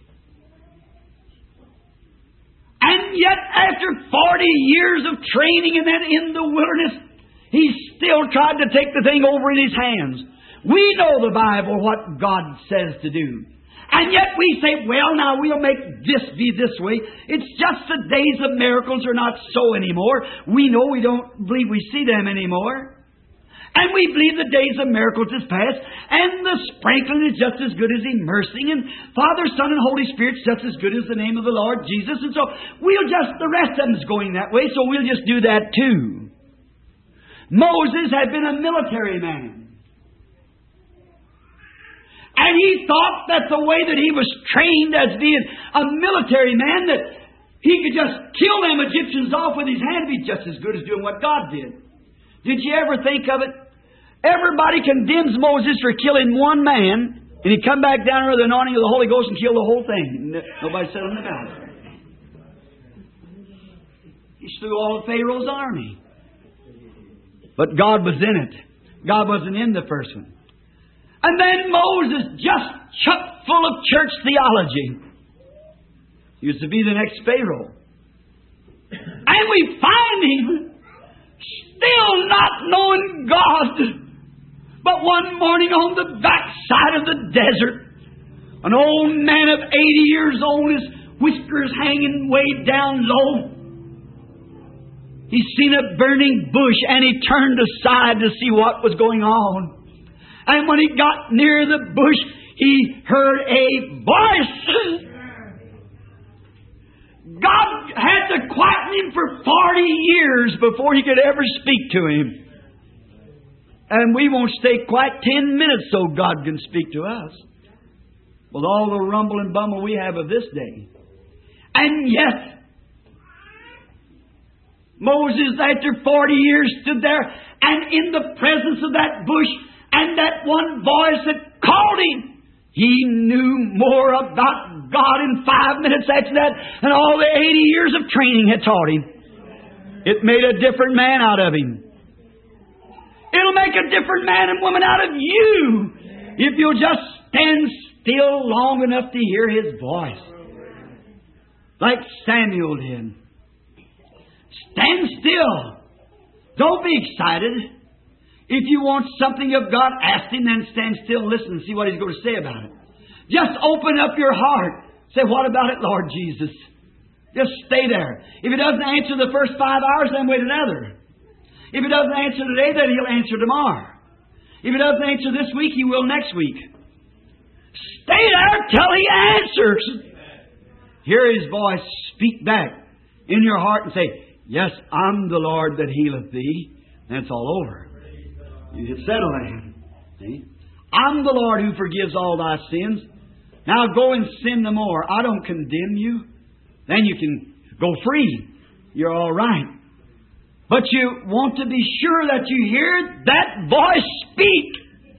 And yet after forty years of training and then in the wilderness, he still tried to take the thing over in his hands. We know the Bible, what God says to do. And yet we say, well, now we'll make this be this way. It's just the days of miracles are not so anymore. We know we don't believe we see them anymore. And we believe the days of miracles is past. And the sprinkling is just as good as immersing. And Father, Son, and Holy Spirit is just as good as the name of the Lord Jesus. And so we'll just, the rest of them is going that way, so we'll just do that too. Moses had been a military man. And he thought that the way that he was trained as being a military man, that he could just kill them Egyptians off with his hand, be just as good as doing what God did. Did you ever think of it? Everybody condemns Moses for killing one man, and he'd come back down with the anointing of the Holy Ghost and kill the whole thing. Nobody said anything about it. He slew all of Pharaoh's army. But God was in it. God wasn't in the first one. And then Moses, just chock full of church theology, used to be the next Pharaoh. And we find him still not knowing God. But one morning on the backside of the desert, an old man of eighty years old, his whiskers hanging way down low, he seen a burning bush and he turned aside to see what was going on. And when he got near the bush, he heard a voice. God had to quieten him for forty years before he could ever speak to him. And we won't stay quiet ten minutes so God can speak to us. With all the rumble and bumble we have of this day. And yet, Moses, after forty years, stood there, and in the presence of that bush and that one voice that called him, he knew more about God in five minutes after that than all the eighty years of training had taught him. It made a different man out of him. It'll make a different man and woman out of you if you'll just stand still long enough to hear His voice. Like Samuel did. Stand still. Don't be excited. If you want something of God, ask Him, then stand still and listen and see what He's going to say about it. Just open up your heart. Say, what about it, Lord Jesus? Just stay there. If He doesn't answer the first five hours, then wait another. If He doesn't answer today, then He'll answer tomorrow. If He doesn't answer this week, He will next week. Stay there till He answers. Hear His voice. Speak back in your heart and say, yes, I'm the Lord that healeth thee. And it's all over. You just settle there. See? I'm the Lord who forgives all thy sins. Now go and sin no more. I don't condemn you. Then you can go free. You're all right. But you want to be sure that you hear that voice speak.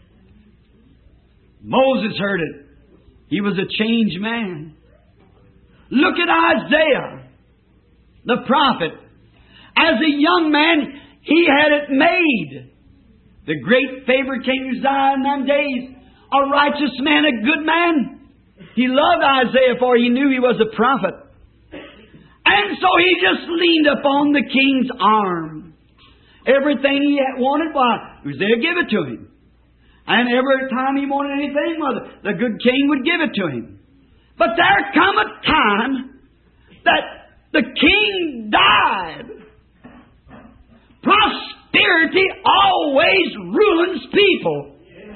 Moses heard it. He was a changed man. Look at Isaiah, the prophet. As a young man, he had it made. The great favorite King Uzziah in them days, a righteous man, a good man. He loved Isaiah, for he knew he was a prophet. And so he just leaned upon the king's arm. Everything he wanted, why, Uzziah gave it to him. And every time he wanted anything, well, the good king would give it to him. But there come a time that the king died. Prosperity always ruins people.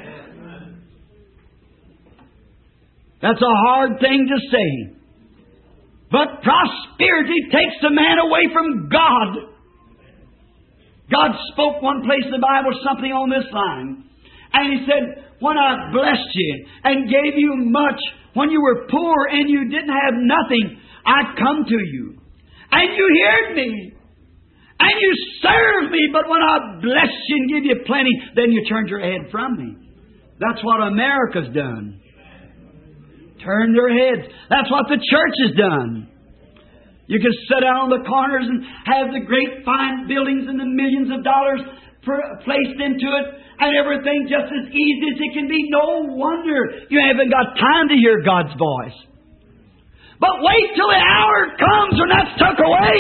That's a hard thing to say. But prosperity takes a man away from God. God spoke one place in the Bible something on this line. And He said, when I blessed you and gave you much, when you were poor and you didn't have nothing, I come to you. And you heard me. And you served me. But when I blessed you and gave you plenty, then you turned your head from me. That's what America's done. Turned their heads. That's what the church has done. You can sit down on the corners and have the great fine buildings and the millions of dollars placed into it, and everything just as easy as it can be. No wonder you haven't got time to hear God's voice. But wait till the hour comes when that's took away.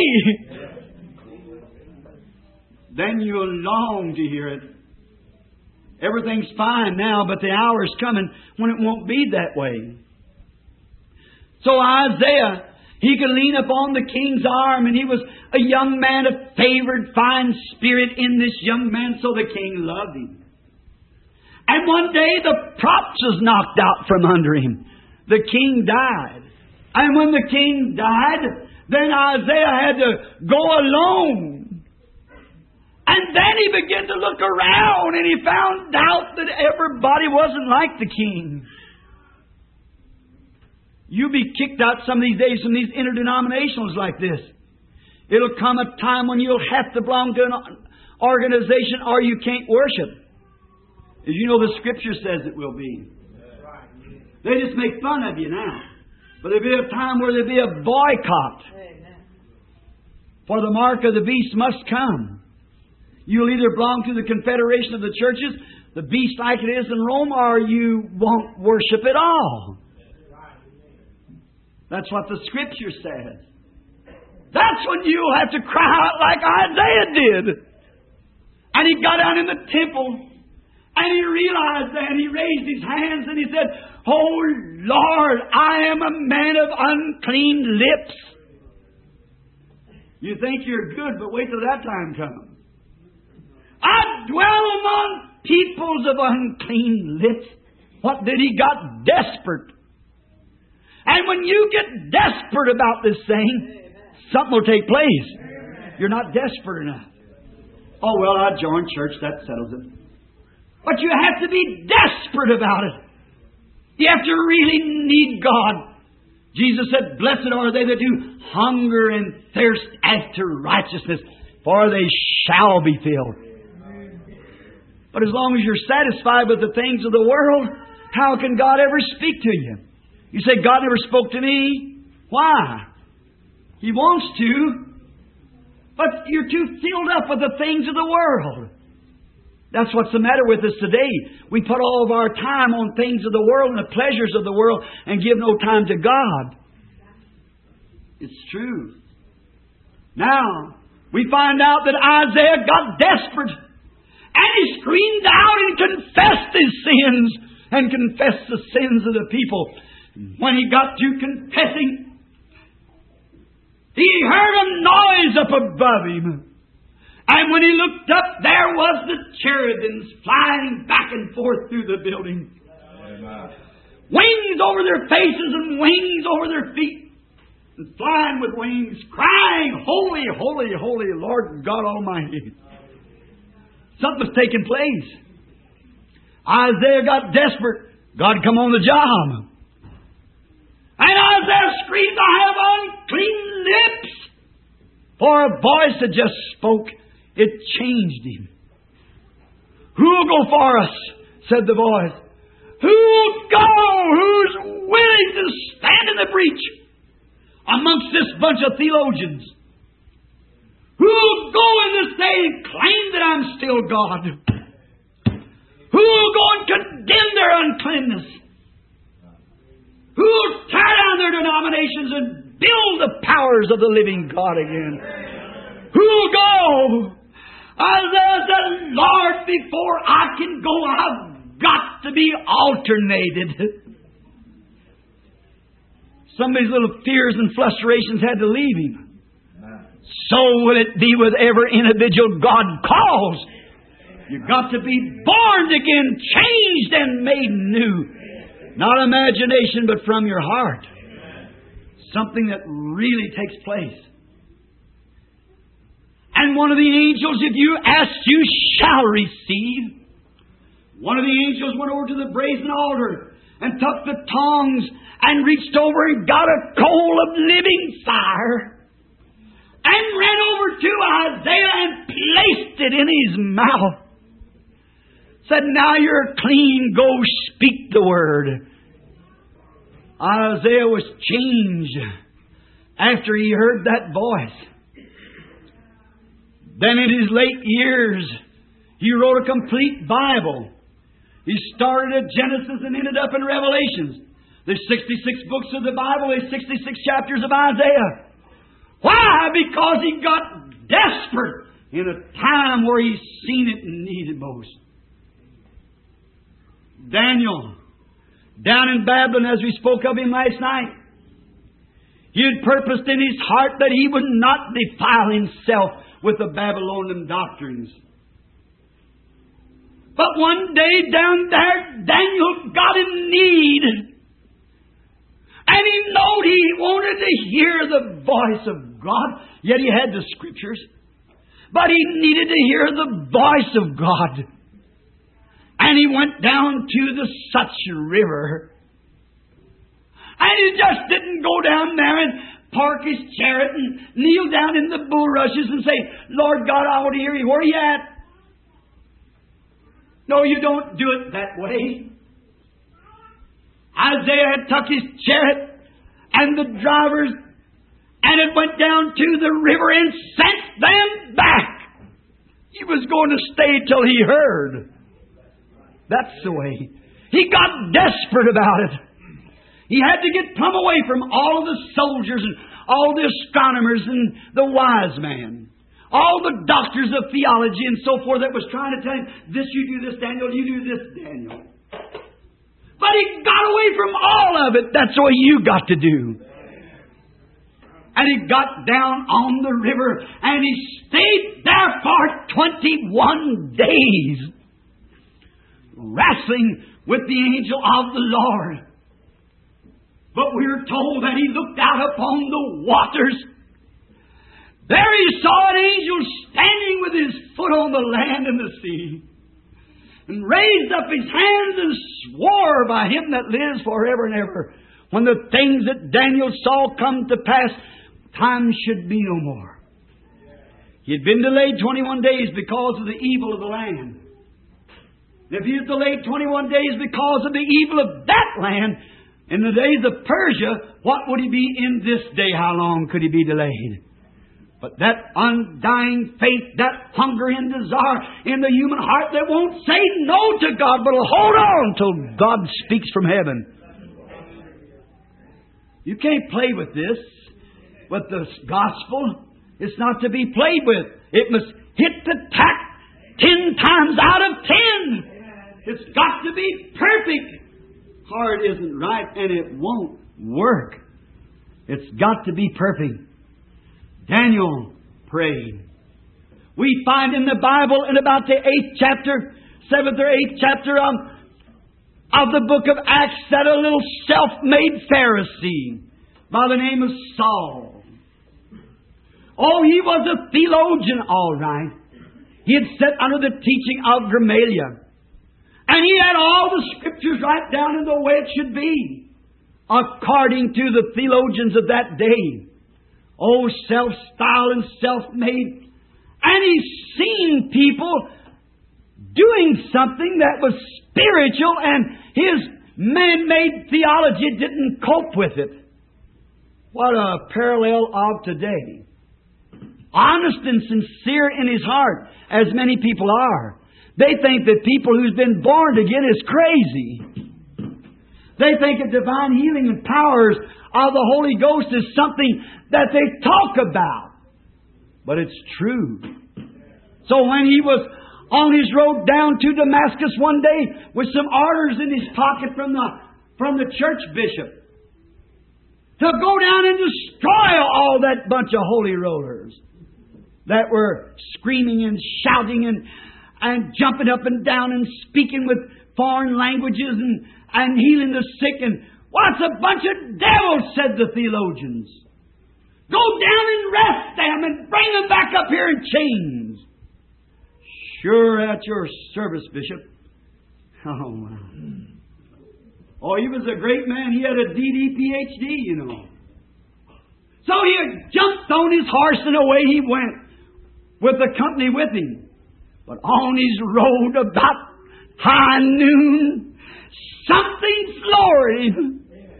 Then you'll long to hear it. Everything's fine now, but the hour's coming when it won't be that way. So Isaiah, he could lean upon the king's arm, and he was a young man of favored, fine spirit in this young man, so the king loved him. And one day the props was knocked out from under him. The king died. And when the king died, then Isaiah had to go alone. And then he began to look around, and he found out that everybody wasn't like the king. You'll be kicked out some of these days from these interdenominationals like this. It'll come a time when you'll have to belong to an organization or you can't worship. As you know, the Scripture says it will be. They just make fun of you now. But there'll be a time where there'll be a boycott. For the mark of the beast must come. You'll either belong to the Confederation of the Churches, the beast like it is in Rome, or you won't worship at all. That's what the Scripture says. That's when you'll have to cry out like Isaiah did. And he got down in the temple, and he realized that, and he raised his hands, and he said, "Oh Lord, I am a man of unclean lips." You think you're good, but wait till that time comes. I dwell among peoples of unclean lips. What did he got? Desperate. And when you get desperate about this thing, something will take place. You're not desperate enough. Oh, well, I joined church, that settles it. But you have to be desperate about it. You have to really need God Jesus said, "Blessed are they that do hunger and thirst after righteousness, for they shall be filled." But as long as you're satisfied with the things of the world, how can God ever speak to you? You say, "God never spoke to me." Why? He wants to, but you're too filled up with the things of the world. That's what's the matter with us today. We put all of our time on things of the world and the pleasures of the world and give no time to God. It's true. Now, we find out that Isaiah got desperate. And he screamed out and confessed his sins and confessed the sins of the people. When he got to confessing, he heard a noise up above him. And when he looked up, there was the cherubims flying back and forth through the building. Amen. Wings over their faces and wings over their feet. And flying with wings, crying, "Holy, holy, holy, Lord God Almighty." Something's taking place. Isaiah got desperate. God come on the job. And Isaiah screamed, "I have unclean lips." For a voice that just spoke, it changed him. "Who'll go for us?" said the voice. "Who'll go? Who's willing to stand in the breach amongst this bunch of theologians? Who'll go in this day and claim that I'm still God? Who'll go and condemn their uncleanness? Who'll tear down their denominations and build the powers of the living God again? Who'll go?" Isaiah said, "Lord, before I can go, I've got to be alternated." Some of his little fears and frustrations had to leave him. So will it be with every individual God calls. You've got to be born again, changed and made new. Not imagination, but from your heart. Something that really takes place. And one of the angels, if you ask, you shall receive. One of the angels went over to the brazen altar and took the tongs and reached over and got a coal of living fire and ran over to Isaiah and placed it in his mouth. Said, "Now you're clean, go speak the word." Isaiah was changed after he heard that voice. Then in his late years, he wrote a complete Bible. He started at Genesis and ended up in Revelations. There's sixty-six books of the Bible. There's sixty-six chapters of Isaiah. Why? Because he got desperate in a time where he's seen it and needed most. Daniel, down in Babylon, as we spoke of him last night, he had purposed in his heart that he would not defile himself with the Babylonian doctrines. But one day down there, Daniel got in need. And he knowed he wanted to hear the voice of God. Yet he had the Scriptures. But he needed to hear the voice of God. And he went down to the Such River. And he just didn't go down there and park his chariot and kneel down in the bulrushes and say, "Lord God, I want to hear you. Where are you at?" No, you don't do it that way. Isaiah had tucked his chariot and the drivers, and it went down to the river and sent them back. He was going to stay till he heard. That's the way. He got desperate about it. He had to get plumb away from all of the soldiers and all the astronomers and the wise man. All the doctors of theology and so forth that was trying to tell him, "This you do this, Daniel, you do this, Daniel." But he got away from all of it. That's what you got to do. And he got down on the river and he stayed there for twenty-one days, wrestling with the angel of the Lord. But we are told that he looked out upon the waters. There he saw an angel standing with his foot on the land and the sea, and raised up his hands and swore by him that lives forever and ever, when the things that Daniel saw come to pass, time should be no more. He had been delayed twenty-one days because of the evil of the land. If he was delayed twenty-one days because of the evil of that land, in the days of Persia, what would he be in this day? How long could he be delayed? But that undying faith, that hunger and desire in the human heart that won't say no to God, but will hold on till God speaks from heaven. You can't play with this, with the gospel. It's not to be played with. It must hit the tack ten times out of ten. It's got to be perfect. Hard isn't right, and it won't work. It's got to be perfect. Daniel prayed. We find in the Bible in about the eighth chapter, seventh or eighth chapter of, of the book of Acts, that a little self-made Pharisee by the name of Saul. Oh, he was a theologian, all right. He had sat under the teaching of Gamaliel. And he had all the Scriptures right down in the way it should be, according to the theologians of that day. Oh, self-styled and self-made. And he's seen people doing something that was spiritual, and his man-made theology didn't cope with it. What a parallel of today. Honest and sincere in his heart, as many people are. They think that people who's been born again is crazy. They think that divine healing and powers of the Holy Ghost is something that they talk about. But it's true. So when he was on his road down to Damascus one day with some orders in his pocket from the, from the church bishop to go down and destroy all that bunch of holy rollers that were screaming and shouting and, and jumping up and down and speaking with foreign languages and, and healing the sick. And what's a bunch of devils, said the theologians. Go down and arrest them and bring them back up here in chains. Sure, at your service, Bishop. Oh, wow. Oh, he was a great man. He had a D D P H D, you know. So he jumped on his horse and away he went with the company with him. But on his road about high noon, something floored him.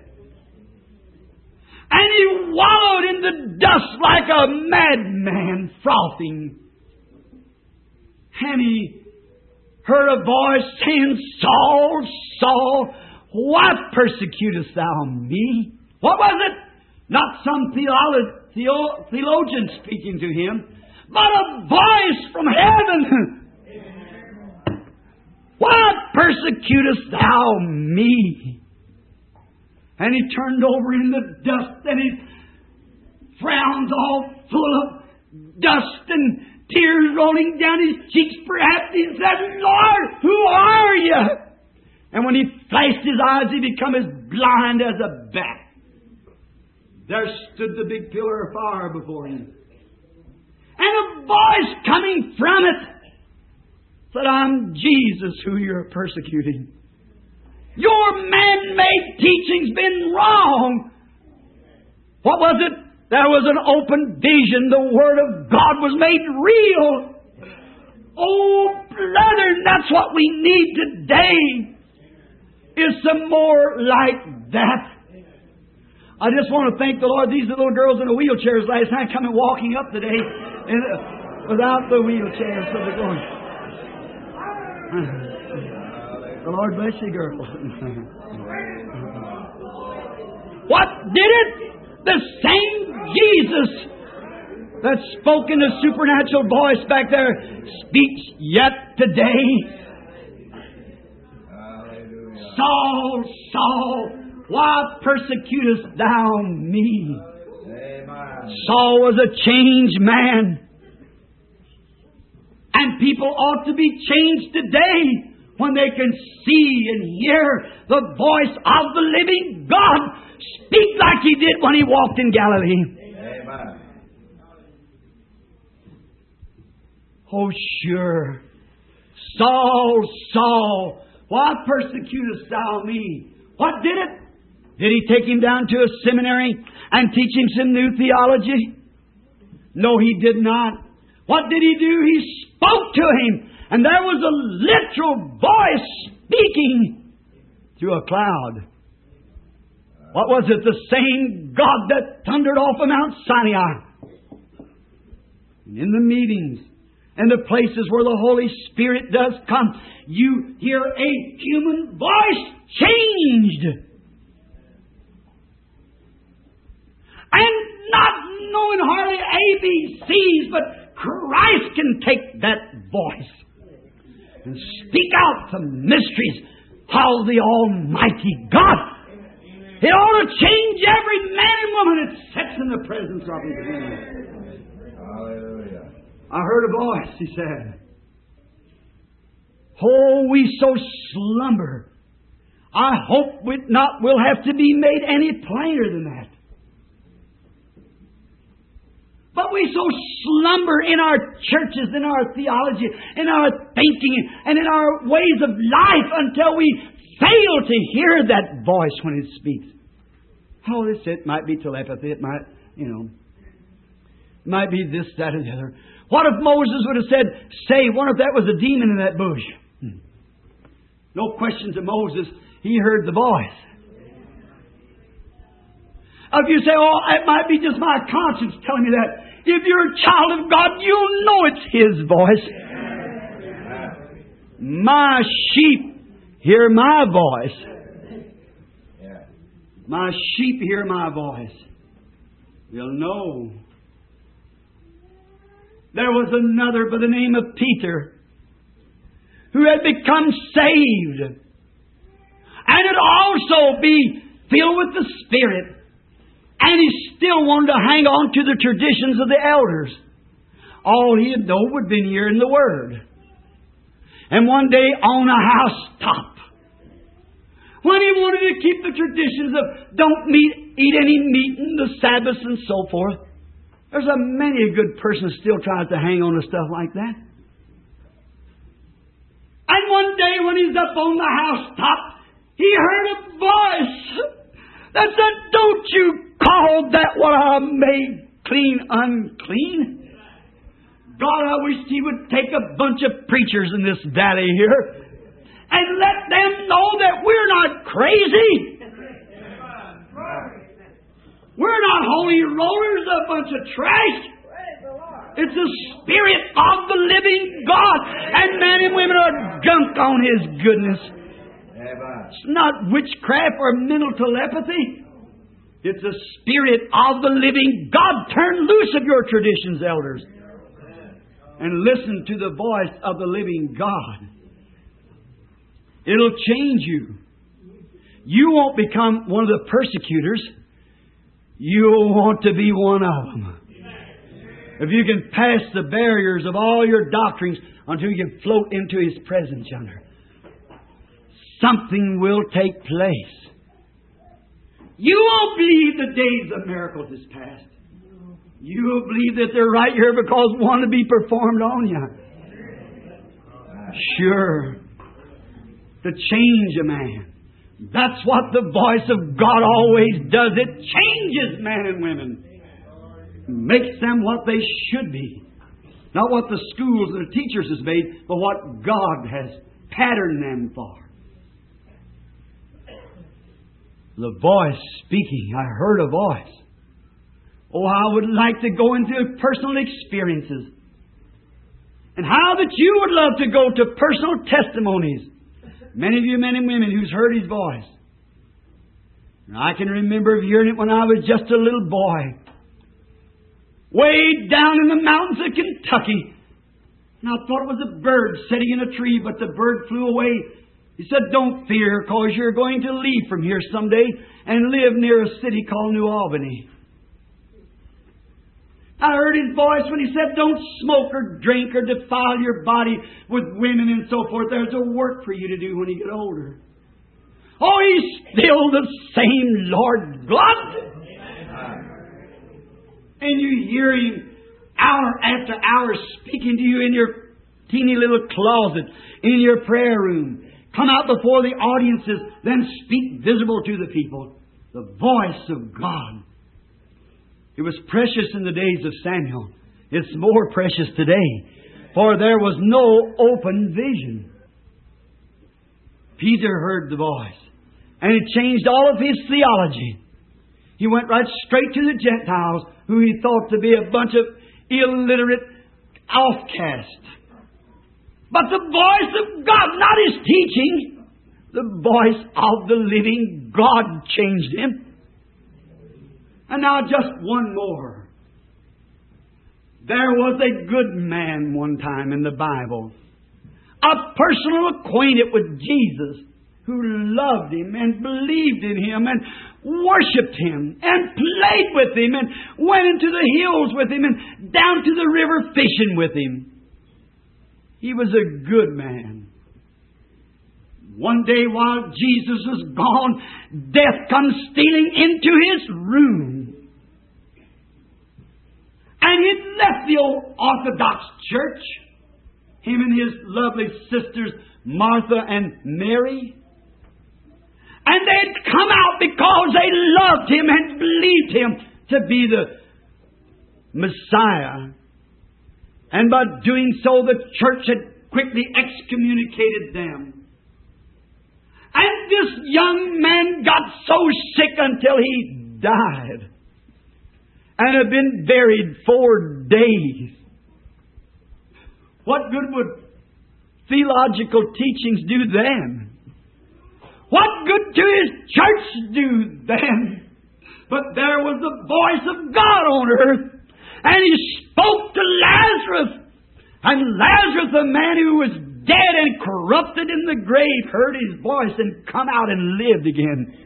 And he wallowed in the dust like a madman, frothing. And he heard a voice saying, Saul, Saul, why persecutest thou me? What was it? Not some theolo- theo- theologian speaking to him, but a voice from heaven. Why persecutest thou me? And he turned over in the dust, and his frowns all full of dust and tears rolling down his cheeks. Perhaps he said, Lord, who are you? And when he flashed his eyes, he became as blind as a bat. There stood the big pillar of fire before him. And a voice coming from it said, I'm Jesus who you're persecuting. Your man-made teaching's been wrong. What was it? There was an open vision. The Word of God was made real. Oh, brother, that's what we need today, is some more like that. I just want to thank the Lord. These little girls in the wheelchairs last night coming walking up today and, uh, without the wheelchairs. So they're going, the Lord bless you, girl. What did it? The same Jesus that spoke in a supernatural voice back there speaks yet today. Hallelujah. Saul, Saul, why persecutest thou me? Amen. Saul was a changed man. And people ought to be changed today when they can see and hear the voice of the living God speak like He did when He walked in Galilee. Amen. Oh, sure. Saul, Saul, why persecutest thou me? What did it? Did He take him down to a seminary and teach him some new theology? No, He did not. What did He do? He spoke to him, and there was a literal voice speaking through a cloud. What was it? The same God that thundered off of Mount Sinai. And in the meetings and the places where the Holy Spirit does come, you hear a human voice changed. And not knowing hardly A B Cs, but Christ can take that voice and speak out the mysteries of the Almighty God. It ought to change every man and woman that sits in the presence of His name. Hallelujah. I heard a voice, He said. Oh, we so slumber. I hope it not will have to be made any plainer than that. But we so slumber in our churches, in our theology, in our thinking, and in our ways of life until we fail to hear that voice when it speaks. Oh, this it might be telepathy. It might, you know, might be this, that, or the other. What if Moses would have said, say, what if that was a demon in that bush? Hmm. No question to Moses. He heard the voice. If you say, oh, it might be just my conscience telling me that. If you're a child of God, you'll know it's His voice. My sheep hear my voice. My sheep hear my voice. You'll know. There was another by the name of Peter who had become saved and had also be filled with the Spirit. And he still wanted to hang on to the traditions of the elders. All he had known would have been hearing the Word. And one day on a housetop, when he wanted to keep the traditions of don't meet, eat any meat in the Sabbaths and so forth, there's a many a good person still tries to hang on to stuff like that. And one day when he's up on the housetop, he heard a voice that said, don't you call that what I made clean unclean? God, I wish He would take a bunch of preachers in this valley here and let them know that we're not crazy. We're not holy rollers, a bunch of trash. It's the Spirit of the living God, and men and women are drunk on His goodness. It's not witchcraft or mental telepathy. It's the Spirit of the living God. Turn loose of your traditions, elders, and listen to the voice of the living God. It'll change you. You won't become one of the persecutors. You'll want to be one of them. If you can pass the barriers of all your doctrines until you can float into His presence yonder, something will take place. You won't believe the days of miracles is past. You will believe that they're right here because one to be performed on you. Sure. To change a man. That's what the voice of God always does. It changes men and women. Makes them what they should be. Not what the schools and the teachers has made, but what God has patterned them for. The voice speaking. I heard a voice. Oh, I would like to go into personal experiences. And how that you would love to go to personal testimonies. Many of you men and women who's heard His voice. And I can remember hearing it when I was just a little boy. Way down in the mountains of Kentucky. And I thought it was a bird sitting in a tree, but the bird flew away. He said, don't fear, because you're going to leave from here someday and live near a city called New Albany. I heard His voice when He said, don't smoke or drink or defile your body with women and so forth. There's a work for you to do when you get older. Oh, He's still the same Lord God. And you hear Him hour after hour speaking to you in your teeny little closet, in your prayer room. Come out before the audiences, then speak visible to the people. The voice of God. It was precious in the days of Samuel. It's more precious today. For there was no open vision. Peter heard the voice. And it changed all of his theology. He went right straight to the Gentiles, who he thought to be a bunch of illiterate outcasts. But the voice of God, not his teaching, the voice of the living God changed him. And now just one more. There was a good man one time in the Bible, a personal acquaintance with Jesus, who loved Him and believed in Him and worshipped Him and played with Him and went into the hills with Him and down to the river fishing with Him. He was a good man. One day while Jesus was gone, death comes stealing into his room. And he left the old Orthodox church, him and his lovely sisters Martha and Mary. And they'd come out because they loved Him and believed Him to be the Messiah. And by doing so, the church had quickly excommunicated them. And this young man got so sick until he died. And had been buried four days. What good would theological teachings do then? What good to His church do then? But there was the voice of God on earth. And He spoke to Lazarus. And Lazarus, the man who was dead and corrupted in the grave, heard His voice and come out and lived again.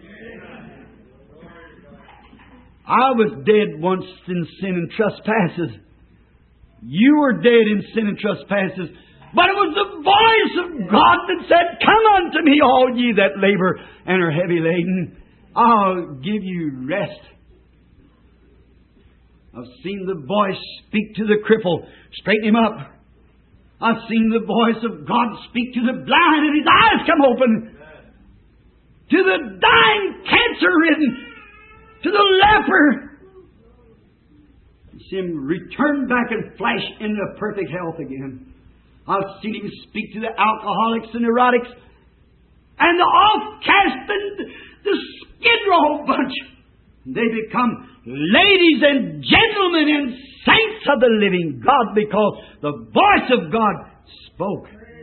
I was dead once in sin and trespasses. You were dead in sin and trespasses. But it was the voice of God that said, "Come unto me, all ye that labor and are heavy laden. I'll give you rest." I've seen the voice speak to the cripple, straighten him up. I've seen the voice of God speak to the blind and his eyes come open. To the dying, cancer-ridden, to the leper. You see him return back and flash into perfect health again. I've seen Him speak to the alcoholics and neurotics and the off-cast and the skid row bunch. They become ladies and gentlemen and saints of the living God because the voice of God spoke.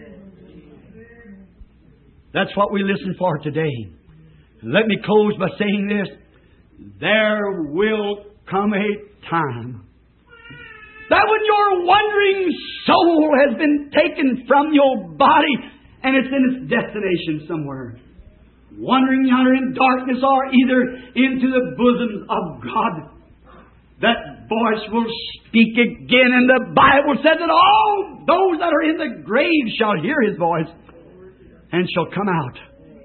That's what we listen for today. Let me close by saying this. There will come a time that when your wandering soul has been taken from your body and it's in its destination somewhere, wandering yonder in darkness or either into the bosoms of God, that voice will speak again. And the Bible said that all those that are in the grave shall hear His voice and shall come out.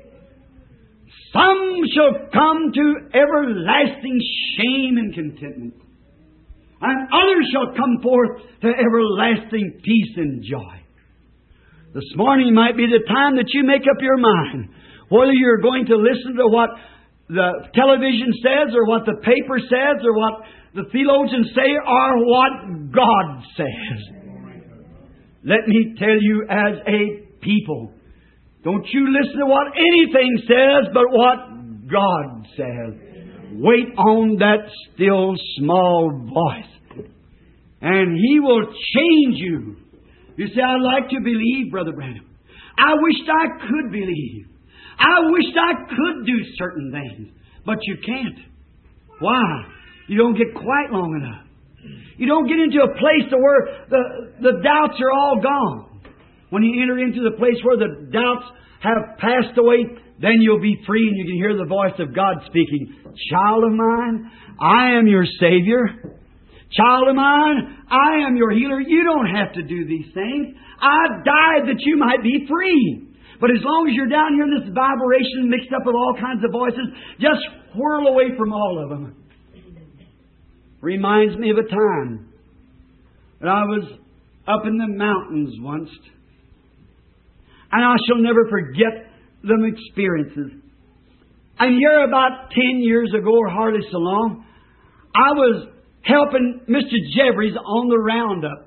Some shall come to everlasting shame and contentment. And others shall come forth to everlasting peace and joy. This morning might be the time that you make up your mind whether you're going to listen to what the television says or what the paper says or what the theologians say or what God says. Let me tell you as a people, don't you listen to what anything says but what God says. Wait on that still small voice. And He will change you. You say, "I'd like to believe, Brother Branham. I wished I could believe. I wished I could do certain things." But you can't. Why? You don't get quiet long enough. You don't get into a place to where the, the doubts are all gone. When you enter into the place where the doubts have passed away, then you'll be free and you can hear the voice of God speaking. "Child of mine, I am your Savior. Child of mine, I am your healer. You don't have to do these things. I died that you might be free." But as long as you're down here in this vibration mixed up with all kinds of voices, just whirl away from all of them. Reminds me of a time that I was up in the mountains once. And I shall never forget them experiences. And here about ten years ago, or hardly so long, I was helping Mister Jeffries on the roundup.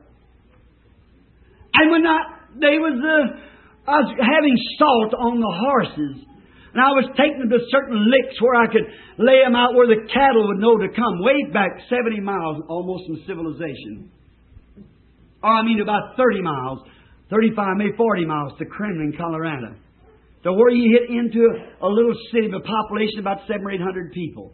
And when I, they was, uh, I was having salt on the horses. And I was taking them to certain licks where I could lay them out where the cattle would know to come. Way back seventy miles almost from civilization. Or I mean about thirty miles. thirty-five, maybe forty miles to Kremlin, Colorado. To where you hit into a, a little city with a population of about seven or eight hundred people.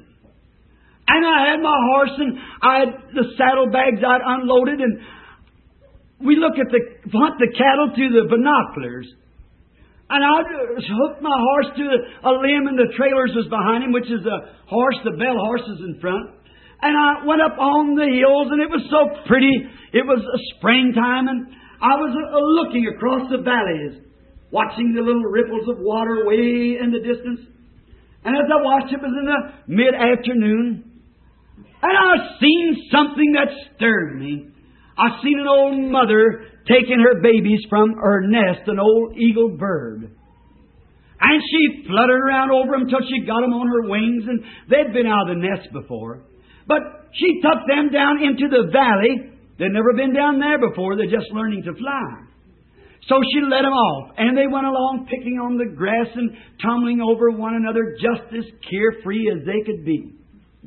And I had my horse and I had the saddlebags I'd unloaded, and we look at the hunt the cattle through the binoculars. And I hooked my horse to a limb, and the trailers was behind him, which is a horse, the bell horse is in front. And I went up on the hills, and it was so pretty. It was a springtime, and I was uh, looking across the valleys, watching the little ripples of water way in the distance. And as I watched, it was in the mid-afternoon, and I seen something that stirred me. I seen an old mother taking her babies from her nest, an old eagle bird. And she fluttered around over them till she got them on her wings, and they'd been out of the nest before. But she took them down into the valley. They'd never been down there before. They're just learning to fly. So she let them off, and they went along picking on the grass and tumbling over one another just as carefree as they could be.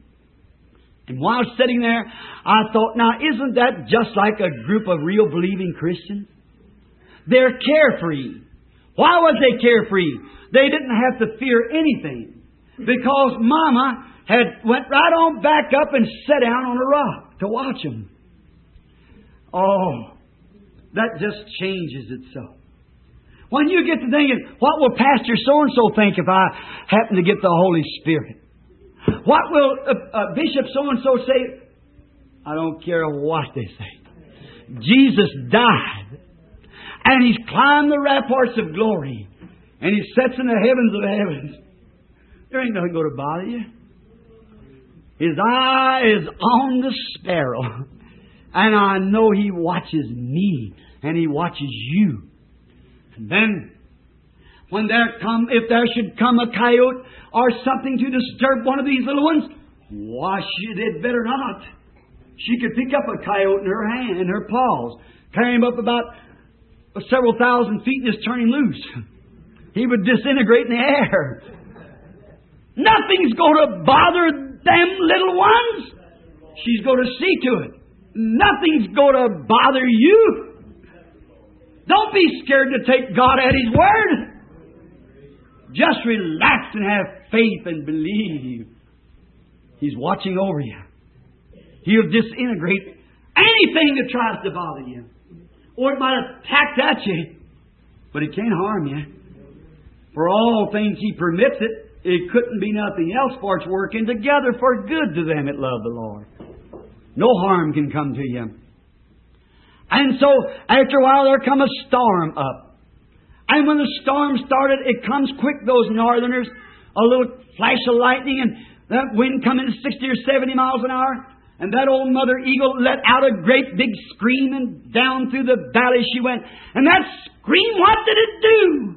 And while sitting there, I thought, now isn't that just like a group of real believing Christians? They're carefree. Why was they carefree? They didn't have to fear anything, because Mama had went right on back up and sat down on a rock to watch them. Oh, that just changes it so. When you get to thinking, what will Pastor so-and-so think if I happen to get the Holy Spirit? What will uh, uh, Bishop so-and-so say? I don't care what they say. Jesus died. And He's climbed the ramparts of glory. And He sits in the heavens of heavens. There ain't nothing going to bother you. His eye is on the sparrow. And I know He watches me. And He watches you. And then, when there come, if there should come a coyote or something to disturb one of these little ones, why, she did better not. She could pick up a coyote in her hand, in her paws, carry him up about several thousand feet and just turn him loose. He would disintegrate in the air. Nothing's going to bother them little ones. She's going to see to it. Nothing's going to bother you. Don't be scared to take God at His word. Just relax and have faith and believe. He's watching over you. He'll disintegrate anything that tries to bother you. Or it might attack at you, but it can't harm you. For all things He permits it. It couldn't be nothing else, for it's working together for good to them that love the Lord. No harm can come to you. And so, after a while, there come a storm up. And when the storm started, it comes quick, those northerners. A little flash of lightning, and that wind coming at sixty or seventy miles an hour. And that old mother eagle let out a great big scream, and down through the valley she went. And that scream, what did it do?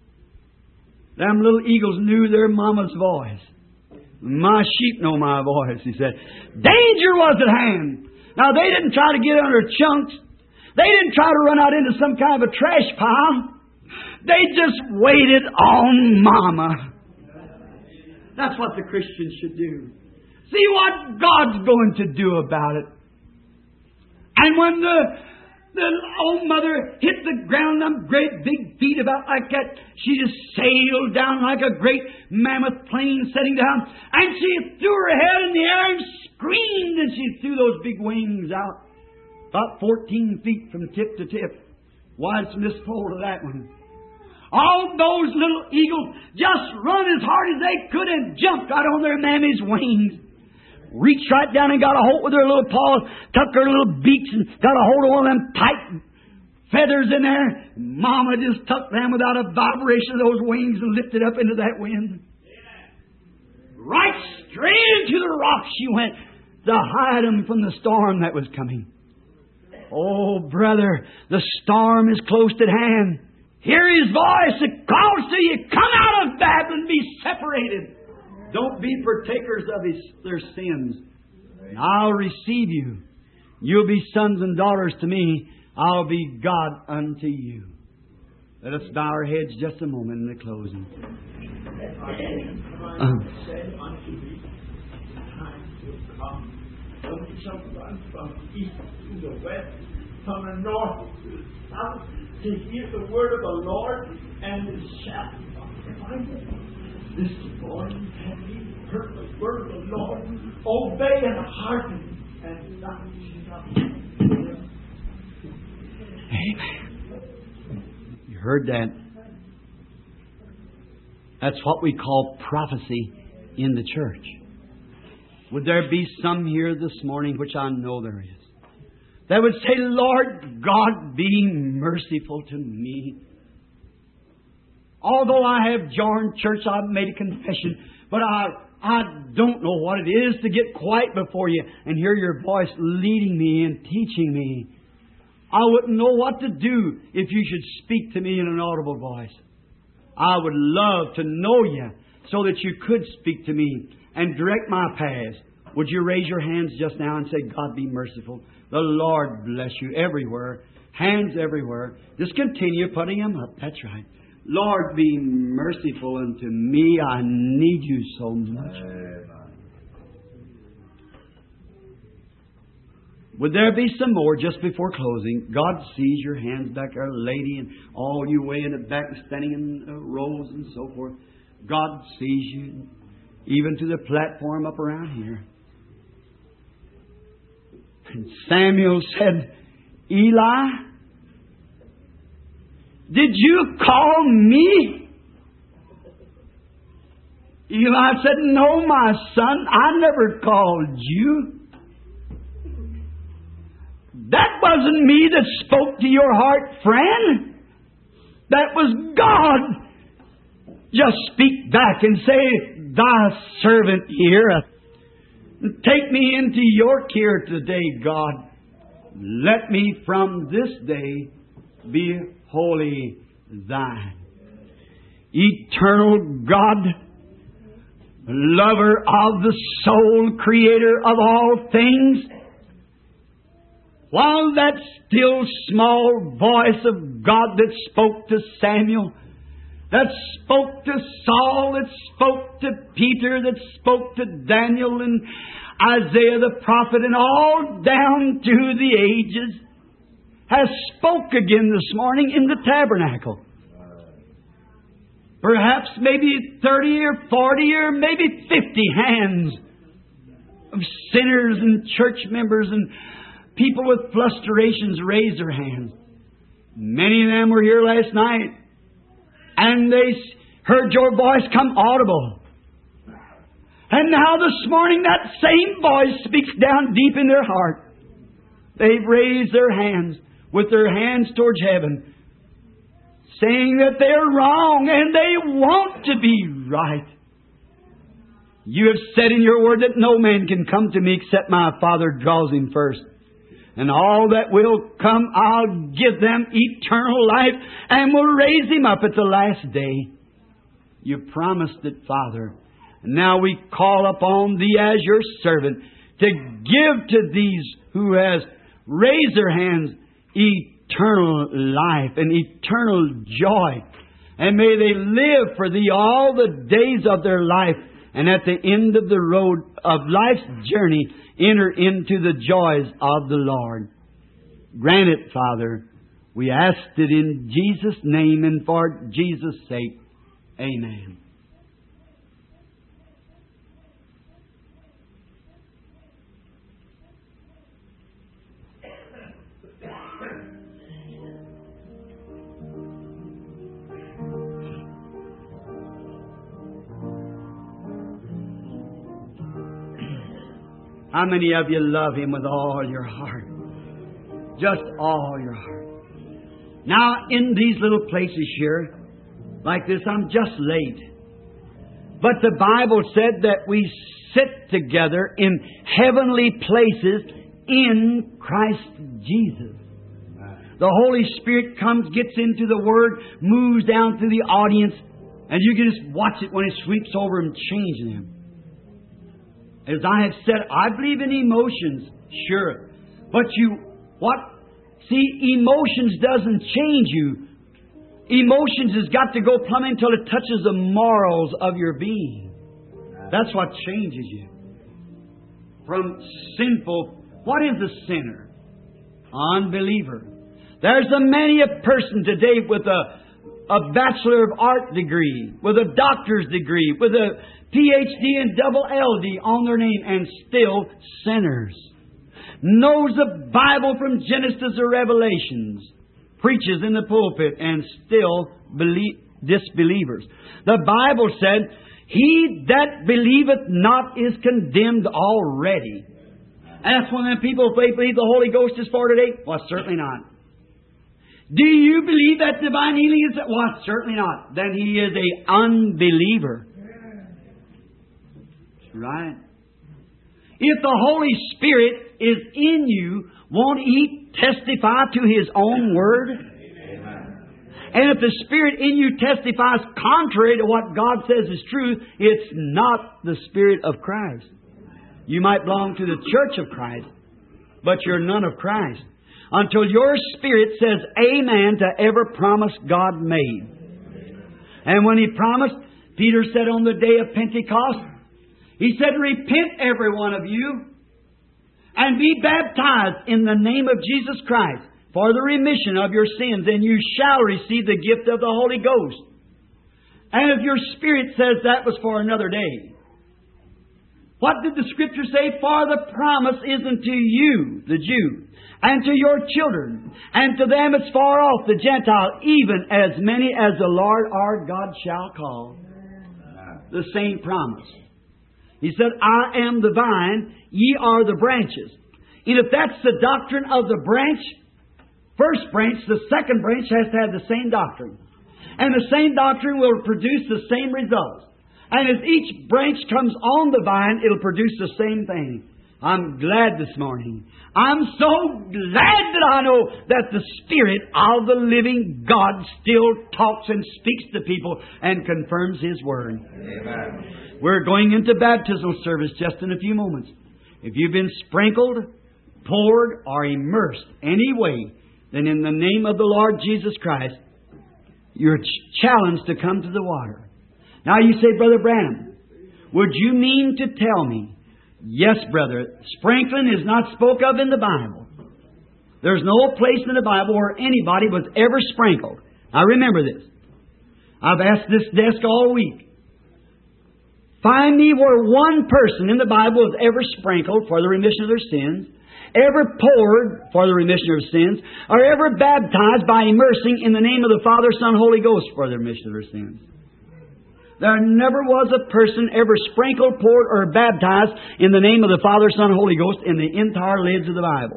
Them little eagles knew their mama's voice. My sheep know my voice, he said. Danger was at hand. Now, they didn't try to get under chunks. They didn't try to run out into some kind of a trash pile. They just waited on Mama. That's what the Christian should do. See what God's going to do about it. And when the, the old mother hit the ground, them great big feet about like that, she just sailed down like a great mammoth plane setting down. And she threw her head in the air and screamed, and she threw those big wings out. About fourteen feet from tip to tip. Wide from this pole to that one. All those little eagles just run as hard as they could and jumped out on their mammy's wings. Reached right down and got a hold with their little paws, tucked their little beaks and got a hold of one of them tight feathers in there. Mama just tucked them without a vibration of those wings and lifted up into that wind. Right straight into the rocks she went to hide them from the storm that was coming. Oh, brother, the storm is close at hand. Hear His voice that calls to you, come out of Babylon, be separated. Don't be partakers of his, their sins. And I'll receive you. You'll be sons and daughters to me. I'll be God unto you. Let us bow our heads just a moment in the closing. Uh, said unto thee, the time will come when we shall run from the east to the west, from the north to the south, to hear the word of the Lord, and it shall not find it. This morning have ye heard the word of the Lord, obey and hearken, and thou shalt live. Amen. You heard that? That's what we call prophecy in the church. Would there be some here this morning, which I know there is, that would say, Lord God, be merciful to me. Although I have joined church, I've made a confession, but I, I don't know what it is to get quiet before you and hear your voice leading me and teaching me. I wouldn't know what to do if you should speak to me in an audible voice. I would love to know you so that you could speak to me and direct my paths. Would you raise your hands just now and say, God be merciful. The Lord bless you everywhere. Hands everywhere. Just continue putting them up. That's right. Lord, be merciful unto me. I need you so much. Would there be some more just before closing? God sees your hands back there, lady, and all you way in the back standing in uh, rows and so forth. God sees you, even to the platform up around here. And Samuel said, Eli, did you call me? Eli said, no, my son, I never called you. That wasn't me that spoke to your heart, friend. That was God. Just speak back and say, thy servant here. Take me into your care today, God. Let me from this day be wholly thine. Eternal God, lover of the soul, creator of all things, while that still small voice of God that spoke to Samuel, that spoke to Saul, that spoke to Peter, that spoke to Daniel and Isaiah the prophet, and all down to the ages, has spoke again this morning in the tabernacle. Perhaps maybe thirty or forty or maybe fifty hands of sinners and church members and people with frustrations raised their hands. Many of them were here last night, and they heard your voice come audible. And now this morning that same voice speaks down deep in their heart. They've raised their hands with their hands towards heaven, saying that they're wrong and they want to be right. You have said in your word that no man can come to me except my Father draws him first. And all that will come, I'll give them eternal life and will raise him up at the last day. You promised it, Father. And now we call upon Thee as your servant to give to these who has raised their hands eternal life and eternal joy. And may they live for Thee all the days of their life. And at the end of the road of life's journey, enter into the joys of the Lord. Grant it, Father. We ask it in Jesus' name and for Jesus' sake. Amen. How many of you love Him with all your heart? Just all your heart. Now, in these little places here, like this, I'm just late. But the Bible said that we sit together in heavenly places in Christ Jesus. The Holy Spirit comes, gets into the Word, moves down through the audience, and you can just watch it when it sweeps over and changes them. As I have said, I believe in emotions, sure. But you, what? See, emotions doesn't change you. Emotions has got to go plumb until it touches the morals of your being. That's what changes you. From sinful, what is a sinner? Unbeliever. There's a many a person today with a, a Bachelor of Art degree, with a doctor's degree, with a P H D and double L D on their name, and still sinners. Knows the Bible from Genesis to Revelations. Preaches in the pulpit and still believe, disbelievers. The Bible said, he that believeth not is condemned already. And that's when the people, if they believe the Holy Ghost is for today. Well, certainly not. Do you believe that divine healing is? Well, certainly not. Then he is a unbeliever. Right. If the Holy Spirit is in you, won't He testify to His own Word? Amen. And if the Spirit in you testifies contrary to what God says is truth, it's not the Spirit of Christ. You might belong to the Church of Christ, but you're none of Christ. Until your spirit says amen to every promise God made. And when He promised, Peter said on the day of Pentecost, He said, repent every one of you and be baptized in the name of Jesus Christ for the remission of your sins, and you shall receive the gift of the Holy Ghost. And if your spirit says that was for another day, what did the Scripture say? For the promise is unto you, the Jew, and to your children, and to them that's far off, the Gentile, even as many as the Lord our God shall call. The same promise. He said, I am the vine, ye are the branches. And if that's the doctrine of the branch, first branch, the second branch has to have the same doctrine. And the same doctrine will produce the same results. And as each branch comes on the vine, it'll produce the same thing. I'm glad this morning. I'm so glad that I know that the Spirit of the living God still talks and speaks to people and confirms His Word. Amen. We're going into baptismal service just in a few moments. If you've been sprinkled, poured, or immersed any way, then in the name of the Lord Jesus Christ, you're ch- challenged to come to the water. Now you say, Brother Branham, would you mean to tell me? Yes, brother, sprinkling is not spoke of in the Bible. There's no place in the Bible where anybody was ever sprinkled. Now remember this. I've asked this desk all week. Find me where one person in the Bible was ever sprinkled for the remission of their sins, ever poured for the remission of their sins, or ever baptized by immersing in the name of the Father, Son, Holy Ghost for the remission of their sins. There never was a person ever sprinkled, poured, or baptized in the name of the Father, Son, Holy Ghost in the entire lids of the Bible.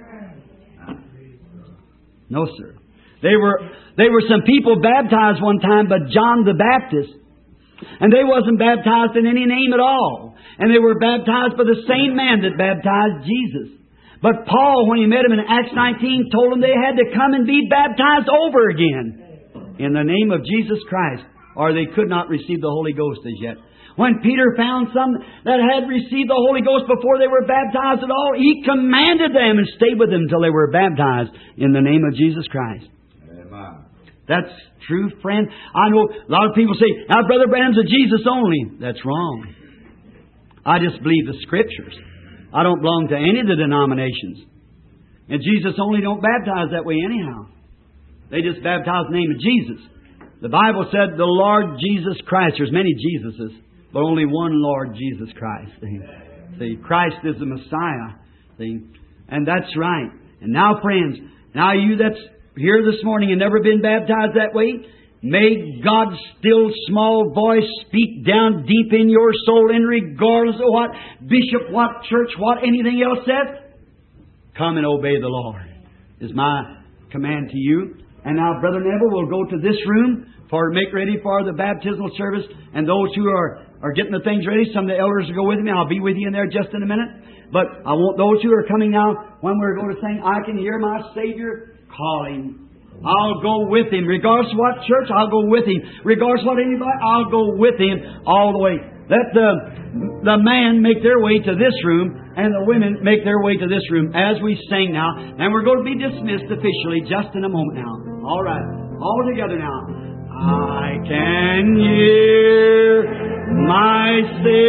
No, sir. They were, they were some people baptized one time by John the Baptist. And they wasn't baptized in any name at all. And they were baptized by the same man that baptized Jesus. But Paul, when he met him in Acts nineteen, told them they had to come and be baptized over again in the name of Jesus Christ, or they could not receive the Holy Ghost as yet. When Peter found some that had received the Holy Ghost before they were baptized at all, he commanded them and stayed with them until they were baptized in the name of Jesus Christ. Amen. That's true, friend. I know a lot of people say, now Brother Branham's a Jesus only. That's wrong. I just believe the Scriptures. I don't belong to any of the denominations. And Jesus only don't baptize that way anyhow. They just baptize in the name of Jesus. The Bible said the Lord Jesus Christ. There's many Jesuses, but only one Lord Jesus Christ. See, see Christ is the Messiah. See, and that's right. And now, friends, now you that's here this morning and never been baptized that way, may God's still small voice speak down deep in your soul, and regardless of what bishop, what church, what anything else says, come and obey the Lord, is my command to you. And now Brother Neville will go to this room for make ready for the baptismal service. And those who are, are getting the things ready, some of the elders will go with me. I'll be with you in there just in a minute. But I want those who are coming now, when we're going to sing, I Can Hear My Savior calling. I'll go with Him. Regardless of what church, I'll go with Him. Regardless of what anybody, I'll go with Him all the way. Let the, the man make their way to this room and the women make their way to this room as we sing now. And we're going to be dismissed officially just in a moment now. All right. All together now. I can hear my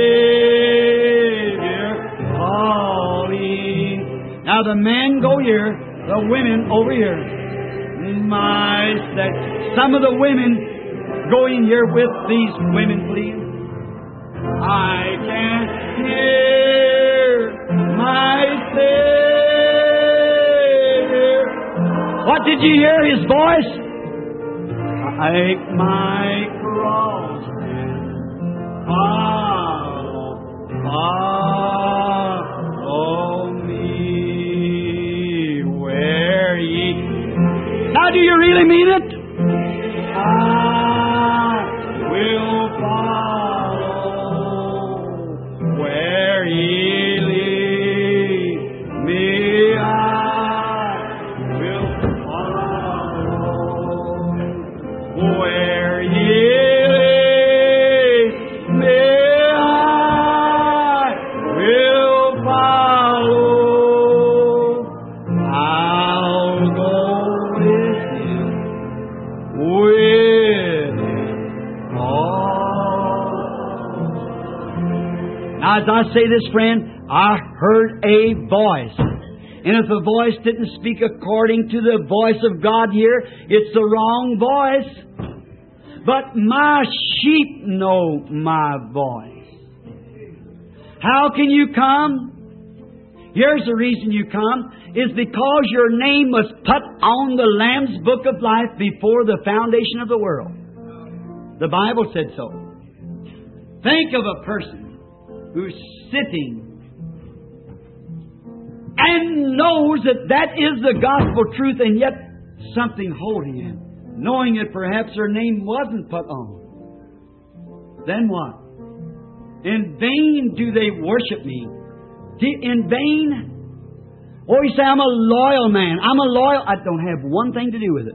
Savior calling. Now the men go here, the women over here. My Savior. Some of the women go in here with these women, please. I can hear my Savior. What did you hear? His voice? Take my cross and follow, follow me where ye. Now, do you really mean it? I will follow where ye lead me. I will follow where ye lead me. I will follow. I'll go with Him, with Him all. Now, as I say this, friend, I heard a voice. And if the voice didn't speak according to the voice of God here, it's the wrong voice. But my sheep know my voice. How can you come? Here's the reason you come, is because your name was put on the Lamb's Book of Life before the foundation of the world. The Bible said so. Think of a person who's sitting and knows that that is the gospel truth, and yet something holding him, knowing that perhaps their name wasn't put on. Then what? In vain do they worship me. In vain? Or you say, I'm a loyal man. I'm a loyal... I don't have one thing to do with it.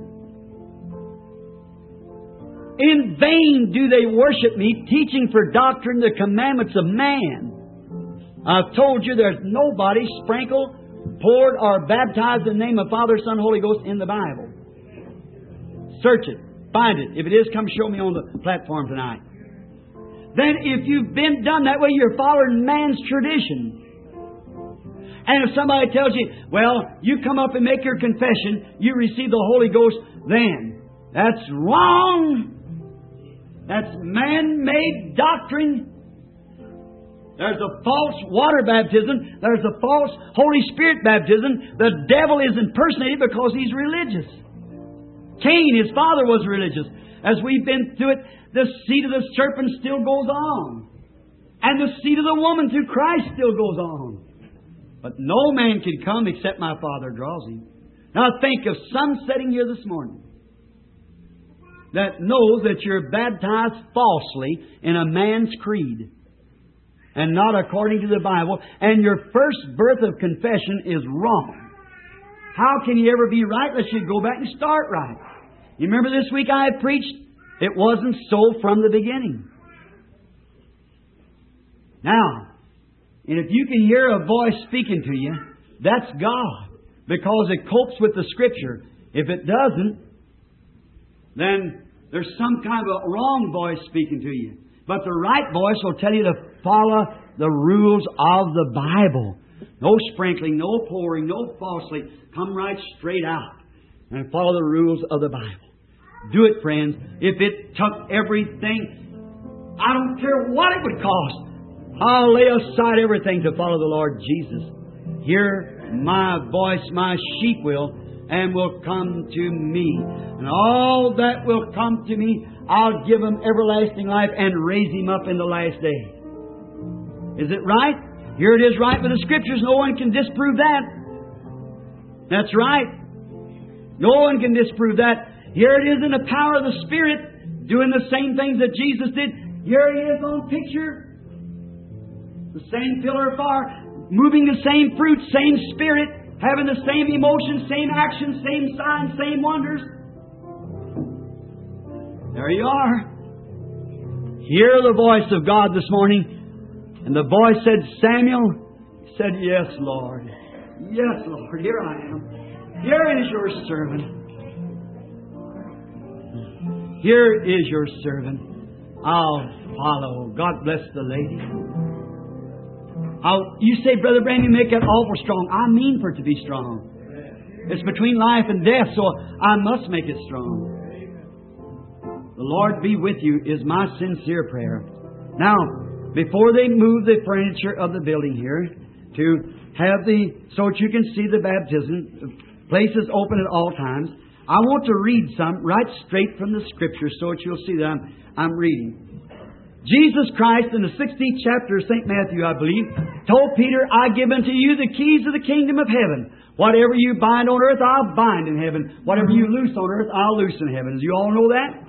In vain do they worship me, teaching for doctrine the commandments of man. I've told you there's nobody sprinkled, poured, or baptized in the name of Father, Son, Holy Ghost in the Bible. Search it. Find it. If it is, come show me on the platform tonight. Then if you've been done that way, you're following man's tradition. And if somebody tells you, well, you come up and make your confession, you receive the Holy Ghost then. That's wrong. That's man-made doctrine. There's a false water baptism. There's a false Holy Spirit baptism. The devil is impersonated because he's religious. Cain, his father, was religious. As we've been through it, the seed of the serpent still goes on. And the seed of the woman through Christ still goes on. But no man can come except my Father draws him. Now think of some sitting here this morning that knows that you're baptized falsely in a man's creed and not according to the Bible, and your first birth of confession is wrong. How can you ever be right unless you go back and start right? You remember this week I preached, it wasn't so from the beginning. Now, and if you can hear a voice speaking to you, that's God, because it copes with the Scripture. If it doesn't, then there's some kind of a wrong voice speaking to you. But the right voice will tell you to follow the rules of the Bible. No sprinkling, no pouring, no falsely. Come right straight out and follow the rules of the Bible. Do it, friends. If it took everything, I don't care what it would cost. I'll lay aside everything to follow the Lord Jesus. Hear my voice, my sheep will, and will come to me. And all that will come to me, I'll give them everlasting life and raise him up in the last day. Is it right? Here it is right with the Scriptures. No one can disprove that. That's right. No one can disprove that. Here it is in the power of the Spirit, doing the same things that Jesus did. Here he is on picture. The same pillar of fire, moving the same fruit, same Spirit. having the same emotions, same actions, same signs, same wonders. There you are. Hear the voice of God this morning. And the voice said, Samuel, he said, yes, Lord. Yes, Lord, here I am. Here is your servant. Here is your servant. I'll follow. God bless the lady. I'll, you say, Brother Branham, you make that awful strong. I mean for it to be strong. It's between life and death, so I must make it strong. The Lord be with you is my sincere prayer. Now, before they move the furniture of the building here to have the, so that you can see the baptism, places open at all times, I want to read some right straight from the Scripture so that you'll see that I'm, I'm reading. Jesus Christ in the sixteenth chapter of Saint Matthew, I believe, told Peter, I give unto you the keys of the kingdom of heaven. Whatever you bind on earth, I'll bind in heaven. Whatever you loose on earth, I'll loose in heaven. Do you all know that?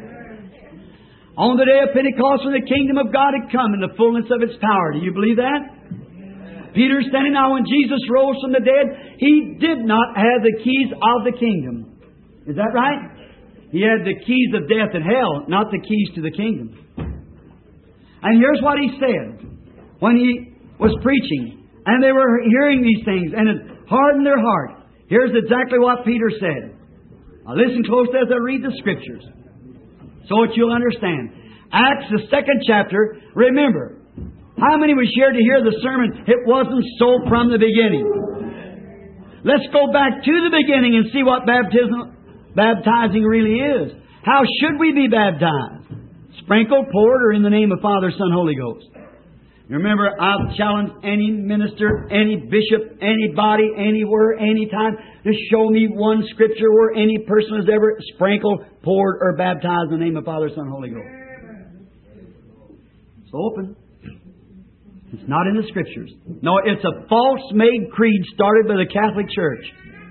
On the day of Pentecost, when the kingdom of God had come in the fullness of its power. Do you believe that? Peter standing now, when Jesus rose from the dead, He did not have the keys of the kingdom. Is that right? He had the keys of death and hell, not the keys to the kingdom. And here's what He said when He was preaching. And they were hearing these things, and it hardened their heart. Here's exactly what Peter said. Now listen close as I read the Scriptures, so that you'll understand. Acts, the second chapter, remember, how many was here to hear the sermon? It wasn't so from the beginning. Let's go back to the beginning and see what baptism, baptizing really is. How should we be baptized? Sprinkled, poured, or in the name of Father, Son, Holy Ghost? You remember, I've challenged any minister, any bishop, anybody, anywhere, anytime to show me one Scripture where any person has ever sprinkled, poured, or baptized in the name of Father, Son, Holy Ghost. It's open. It's not in the Scriptures. No, it's a false-made creed started by the Catholic Church.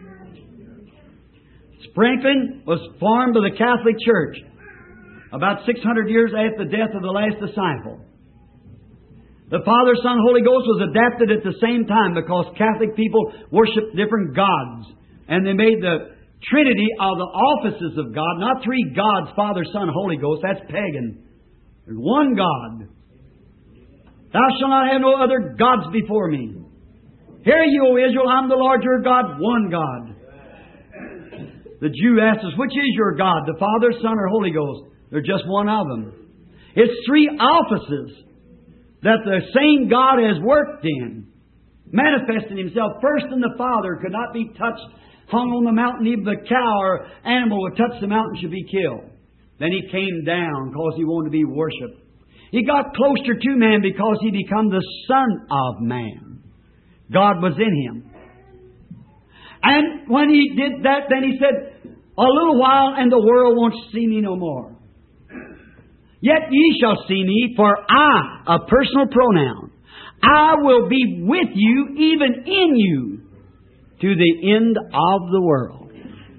Sprinkling was formed by the Catholic Church about six hundred years after the death of the last disciple. The Father, Son, Holy Ghost was adapted at the same time because Catholic people worship different gods. And they made the Trinity of the offices of God, not three gods, Father, Son, Holy Ghost. That's pagan. There's one God. Thou shalt not have no other gods before me. Hear ye, O Israel, I'm the Lord your God, one God. The Jew asks us, which is your God, the Father, Son, or Holy Ghost? They're just one of them. It's three offices that the same God has worked in, manifesting Himself. First in the Father, could not be touched, hung on the mountain, even the cow or animal would touch the mountain should be killed. Then He came down because He wanted to be worshipped. He got closer to man because He became the Son of Man. God was in Him. And when He did that, then He said, a little while and the world won't see me no more. Yet ye shall see me, for I, a personal pronoun, I will be with you, even in you, to the end of the world.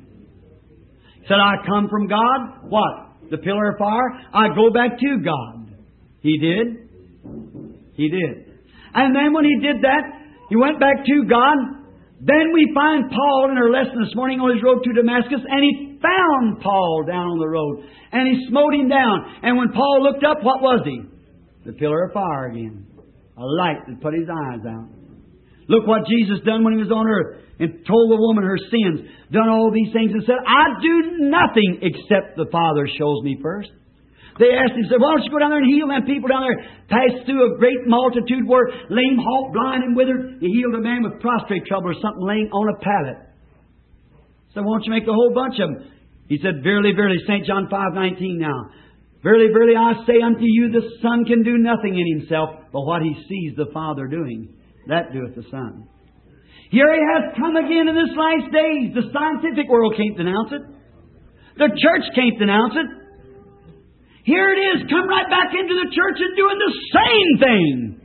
He said, I come from God. What? The pillar of fire? I go back to God. He did. He did. And then when He did that, He went back to God. Then we find Paul in our lesson this morning on his road to Damascus, and he found Paul down on the road, and he smote him down. And when Paul looked up, what was he? The pillar of fire again. A light that put his eyes out. Look what Jesus done when He was on earth, and told the woman her sins, done all these things, and said, I do nothing except the Father shows me first. They asked Him, said, why don't you go down there and heal them people down there? Passed through a great multitude where lame, halt, blind, and withered. He healed a man with prostrate trouble or something laying on a pallet. So why don't you make the whole bunch of them? He said, verily, verily, Saint John five nineteen now. Verily, verily, I say unto you, the Son can do nothing in Himself, but what He sees the Father doing, that doeth the Son. Here He has come again in this last days. The scientific world can't denounce it. The church can't denounce it. Here it is, come right back into the church and doing the same thing.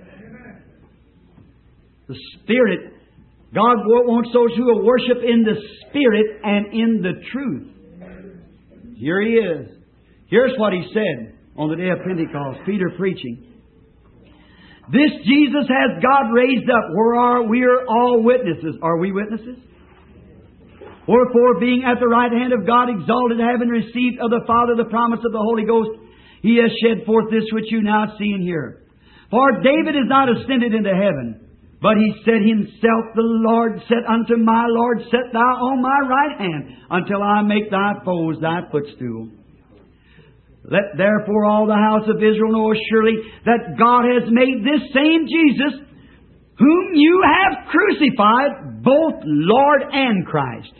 The Spirit, God wants those who will worship in the Spirit and in the truth. Here He is. Here's what He said on the day of Pentecost, Peter preaching. This Jesus has God raised up. Where are we are all witnesses. Are we witnesses? Wherefore, being at the right hand of God, exalted, having received of the Father the promise of the Holy Ghost, He has shed forth this which you now see and hear. For David is not ascended into heaven, but he said himself, the Lord said unto my Lord, Set thou on my right hand, until I make thy foes thy footstool. Let therefore all the house of Israel know surely that God has made this same Jesus, whom you have crucified, both Lord and Christ.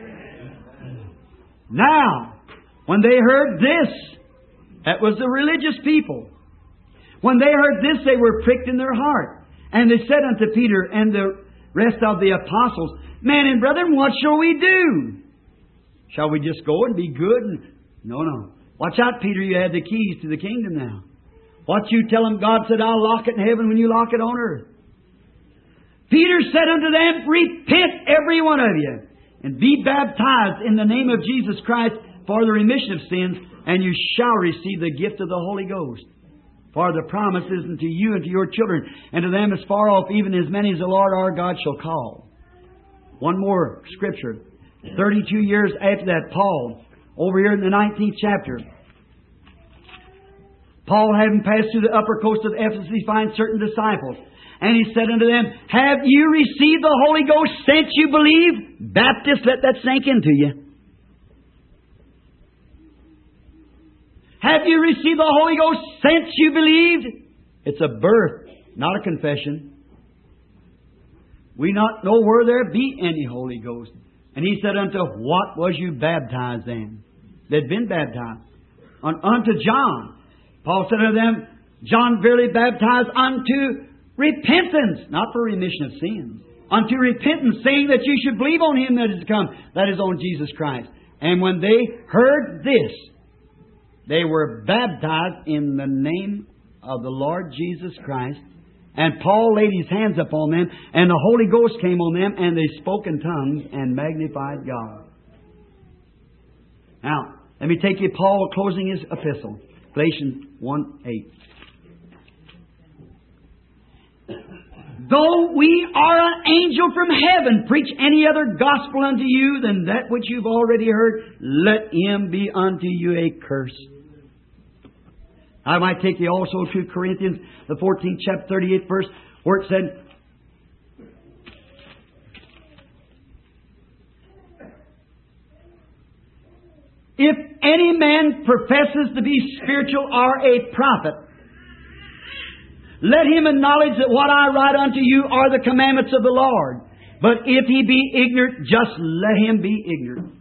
Now, when they heard this, that was the religious people. When they heard this, they were pricked in their heart. And they said unto Peter and the rest of the apostles, Men and brethren, what shall we do? Shall we just go and be good? And... No, no. Watch out, Peter, you have the keys to the kingdom now. What you tell them, God said, I'll lock it in heaven when you lock it on earth. Peter said unto them, Repent, every one of you, and be baptized in the name of Jesus Christ for the remission of sins, and you shall receive the gift of the Holy Ghost. For the promise is unto you and to your children, and to them as far off, even as many as the Lord our God shall call. One more scripture. Thirty-two years after that, Paul, over here in the nineteenth chapter, Paul, having passed through the upper coast of Ephesus, he finds certain disciples. And he said unto them, Have you received the Holy Ghost since you believe? Baptists, let that sink into you. Have you received the Holy Ghost since you believed? It's a birth, not a confession. We not know where there be any Holy Ghost. And he said unto, What was you baptized in? They'd been baptized. Un- unto John. Paul said unto them, John verily baptized unto repentance, not for remission of sins. Unto repentance, saying that you should believe on Him that is to come, that is on Jesus Christ. And when they heard this, they were baptized in the name of the Lord Jesus Christ. And Paul laid his hands upon them, and the Holy Ghost came on them, and they spoke in tongues and magnified God. Now, let me take you Paul closing his epistle. Galatians one eight. Though we are an angel from heaven, preach any other gospel unto you than that which you've already heard, let him be unto you a curse. I might take you also to Corinthians, the fourteenth chapter, thirty-eighth verse, where it said, If any man professes to be spiritual or a prophet, let him acknowledge that what I write unto you are the commandments of the Lord. But if he be ignorant, just let him be ignorant.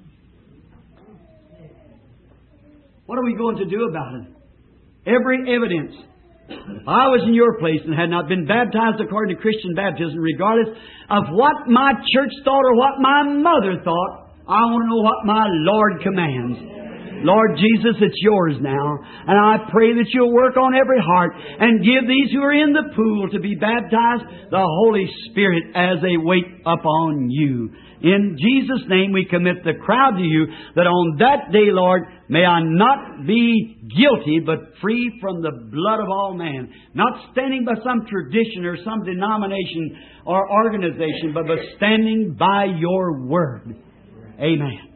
What are we going to do about it? Every evidence. If I was in your place and had not been baptized according to Christian baptism, regardless of what my church thought or what my mother thought, I want to know what my Lord commands. Lord Jesus, it's yours now. And I pray that you'll work on every heart and give these who are in the pool to be baptized the Holy Spirit as they wait upon you. In Jesus' name we commit the crowd to you, that on that day, Lord, may I not be guilty, but free from the blood of all man. Not standing by some tradition or some denomination or organization, but, but standing by your word. Amen.